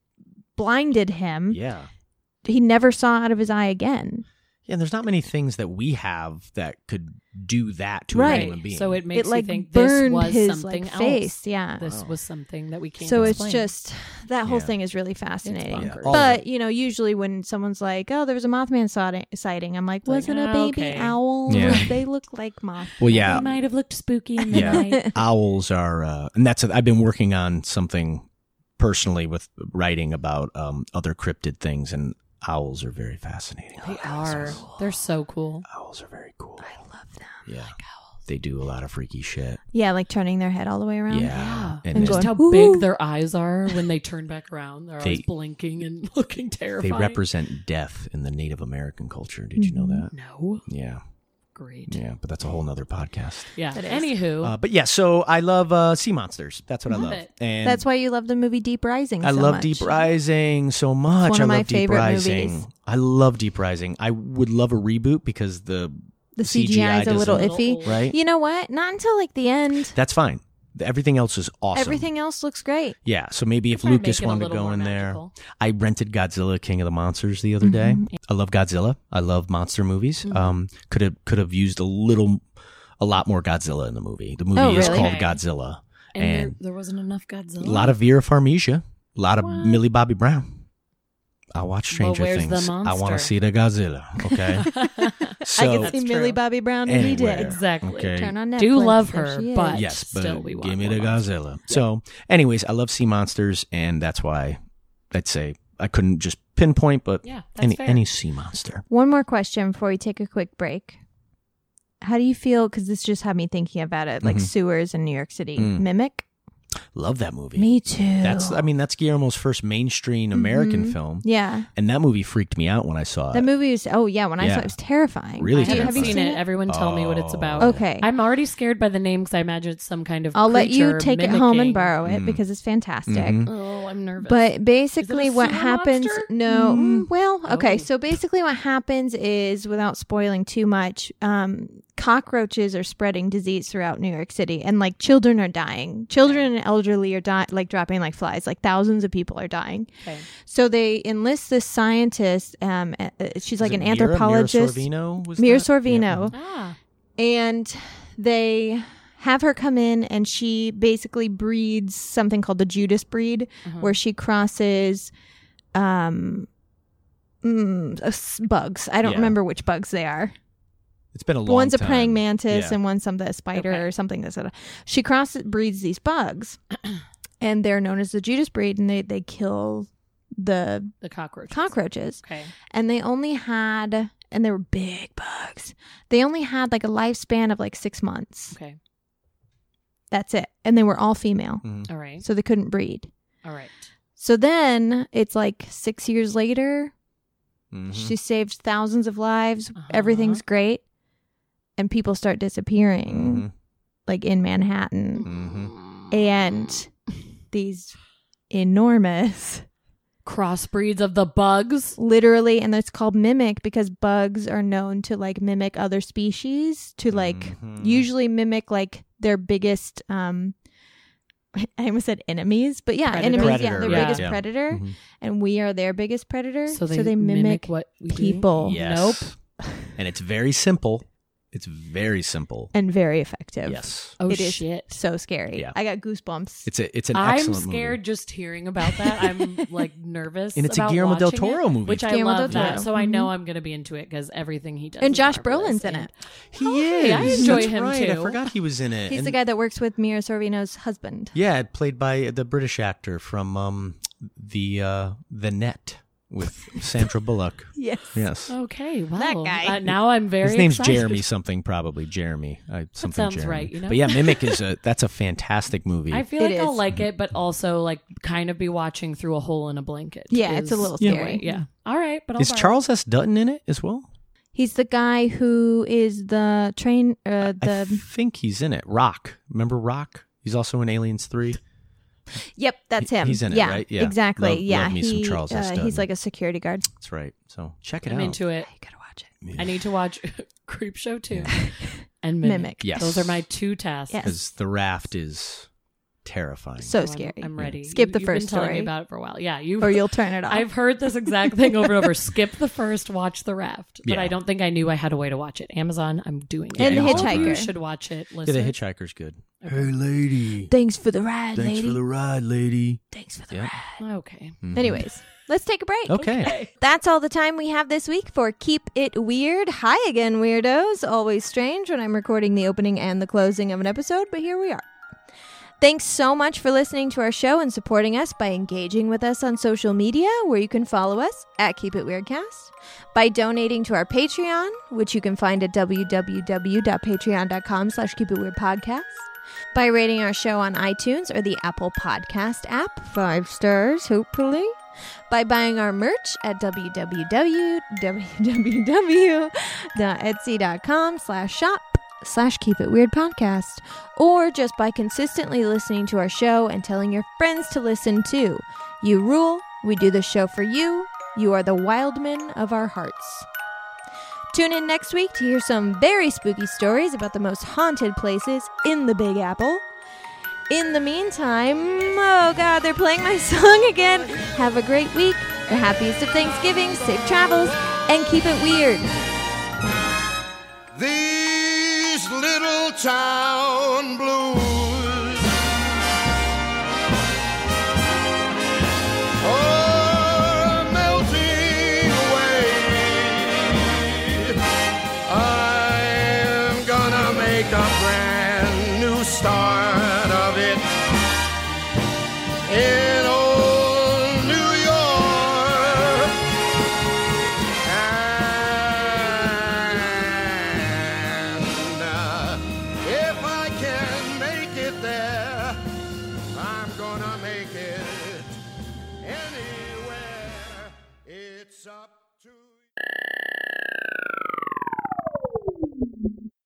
blinded him. Yeah. He never saw out of his eye again. Yeah, and there's not many things that we have that could do that to a Right. human being. So it makes It like you think this burned was his something like else. face. Yeah. This Wow. was something that we can't. So explain. it's just that whole Yeah. thing is really fascinating. bonkers. all But of you know, usually when someone's like, "Oh, there was a Mothman sighting," sighting I'm like, Like, "Was it a oh, baby okay. owl? Yeah. They look like moth." Well, yeah. They might have looked spooky in the Yeah. night. Owls are, uh, and that's, I've been working on something personally with writing about um, other cryptid things, and owls are very fascinating. They are. They're so cool. Owls are very cool. I love them. Yeah. They do a lot of freaky shit. Yeah, like turning their head all the way around. Yeah. Yeah. And, And then Just going, how "Woo-hoo." big their eyes are when they turn back around. They're always They- blinking and looking they terrifying. represent death in the Native American culture. Did you know Mm-hmm. that? No. Yeah. Great. Yeah. But that's a whole nother podcast. Yeah. That is. Anywho. Uh, but yeah, so I love uh, sea monsters. That's what I Love love. it. And That's why you love the movie Deep Rising. I so love much. Deep Rising so much. one of I my love Deep favorite Rising. movies. I love Deep Rising. I would love a reboot because the The C G I is a little doesn't- iffy. right? You know what? Not until like the end. That's fine. Everything else is awesome. Everything else looks great. Yeah, so maybe if Try to Lucas make it a wanted to little go more in there. magical. I rented Godzilla King of the Monsters the other day. Mm-hmm. I love Godzilla. I love monster movies. Um could have could have used a little a lot more Godzilla in the movie. The movie Oh, is really? called Okay. Godzilla. And, And, there, there wasn't enough Godzilla. a lot of Vera Farmiga, a lot of What? Millie Bobby Brown. I watch Stranger where's the Things. I want to monster? see the Godzilla. Okay. so I can That's see true. Millie Bobby Brown any Anywhere. day. Exactly. Okay. Turn on Netflix. Do love there her, she is. but yes, but still we want give me more the monster. Godzilla. So, anyways, I love sea monsters, and that's why I'd say I couldn't just pinpoint, but Yeah, that's any fair. any sea monster. One more question before we take a quick break. How do you feel? Because this just had me thinking about it. Like Mhm. sewers in New York City. Mm. Mimic? Love that movie. Me too. That's I mean that's Guillermo's first mainstream American Mhm. film, Yeah. and that movie freaked me out when I saw That it. movie was, oh yeah, when I saw Yeah. it, it was terrifying. Really I Do you- haven't have you seen seen it. it? Everyone tell me what it's Oh. about. Okay. I'm already scared by the name because I imagine it's some kind of. I'll let you creature take it home and mimicking. borrow it Mm. because it's fantastic. Mhm. Oh, I'm nervous. But basically, Is it a what sewer happens? monster? No, mm, well, okay. Oh. So basically, what happens is, without spoiling too much, um, cockroaches are spreading disease throughout New York City, and like children are dying. Children and elderly are dying, like dropping like flies. Like thousands of people are dying. Okay. So they enlist this scientist. Um, uh, she's Was like it an Mira? anthropologist. Mira Sorvino was Mira that? Sorvino. Yeah. Ah. And they have her come in, and she basically breeds something called the Judas breed, Uh-huh. where she crosses um, mm, uh, s- bugs. I don't Yeah. remember which bugs they are. It's been a long One's a time. praying mantis Yeah. and one's some a spider Okay. or something. That's a, she cross breeds these bugs, and they're known as the Judas breed, and they they kill the The cockroaches. cockroaches. Okay. And they only had, and they were big bugs. They only had like a lifespan of like six months. Okay. That's it, and they were all female, Mhm. All right. so they couldn't breed. All right. So then it's like six years later. Mhm. She saved thousands of lives. Uh-huh. Everything's great, and people start disappearing, Mhm. like in Manhattan. Mhm. And these enormous, Crossbreeds of the bugs. literally, and it's called mimic because bugs are known to like mimic other species, to like Mhm. usually mimic like their biggest um I almost said enemies, but yeah, Predator. enemies, yeah, Predator, their right? biggest Yeah. predator, Mhm. and we are their biggest predator. So they, mimic, what we do? people Yes. Nope. And it's very simple. It's very simple. and very effective. Yes. Oh It is shit. so scary. Yeah. I got goosebumps. It's a it's an I'm excellent scared movie. just hearing about that. I'm like nervous. And it's a about Guillermo del watching Toro it, movie. which I Guillermo love del that. Toro. So I know Mhm. I'm going to be into it because everything he does. And is Josh marvelous. Brolin's in And- it. He Oh, is. hey, I enjoy That's him right. I too. forgot he was in it. He's And- the guy that works with Mira Sorvino's husband. Yeah, played by the British actor from um the uh the Net with Sandra Bullock. Yes. Yes. Okay, well, That guy. Uh, now I'm very. His name's excited. Jeremy something, probably Jeremy. Uh, something sounds Jeremy. right, you know? But yeah, Mimic is a that's a fantastic movie. I feel It like I'll is. like it, but also like kind of be watching through a hole in a blanket. Yeah, it's a is little the scary. way- Yeah. All right, but I'll Is borrow it. Charles S. Dutton in it as well? He's the guy who is the train, uh, I the, think he's in it. Rock. Remember Rock? He's also in Aliens three. yep, that's He- him. he's in it, yeah, right? Yeah. exactly. Love- yeah, love me some he, Charles S. uh, Dutton. he's like a security guard. That's right. So check it I'm out. into it. You gotta watch it. I need to watch Creep Show too, and Mimic. Mimic. Yes. Those are my two tasks. Yes. Because The Raft is terrifying. So I'm- scary. I'm, ready. Skip You- the you've first been telling me story. about it for a while. Yeah, you Or you'll turn it off. I've heard this exact thing over and over. Skip the first, watch the Raft. But Yeah. I don't think I knew I had a way to watch it. Amazon, I'm doing it. And The All of you Hitchhiker. should watch it. Yeah, Listen. The Hitchhiker's good. Hey, lady. Thanks for the ride, Thanks lady. for the ride, lady. Thanks for the Yeah. ride. Okay. Mhm. Anyways, let's take a break. Okay. That's all the time we have this week for Keep It Weird. Hi again, weirdos. Always strange when I'm recording the opening and the closing of an episode, but here we are. Thanks so much for listening to our show and supporting us by engaging with us on social media, where you can follow us at Keep It Weirdcast, by donating to our Patreon, which you can find at www.patreon.com slash Keep It Weird Podcast, by rating our show on iTunes or the Apple Podcast app, five stars, hopefully, by buying our merch at www.etsy.com slash shop slash Keep It Weird Podcast, or just by consistently listening to our show and telling your friends to listen too. You rule. We do this show for you. You are the wildmen of our hearts. Tune in next week to hear some very spooky stories about the most haunted places in the Big Apple. In the meantime, oh God, they're playing my song again. Have a great week, the happiest of Thanksgiving, safe travels, and keep it weird. These little town blues are melting away. I'm gonna make a brand new start of it in old New York. And uh, if I can make it there, I'm gonna make it anywhere. It's up to you.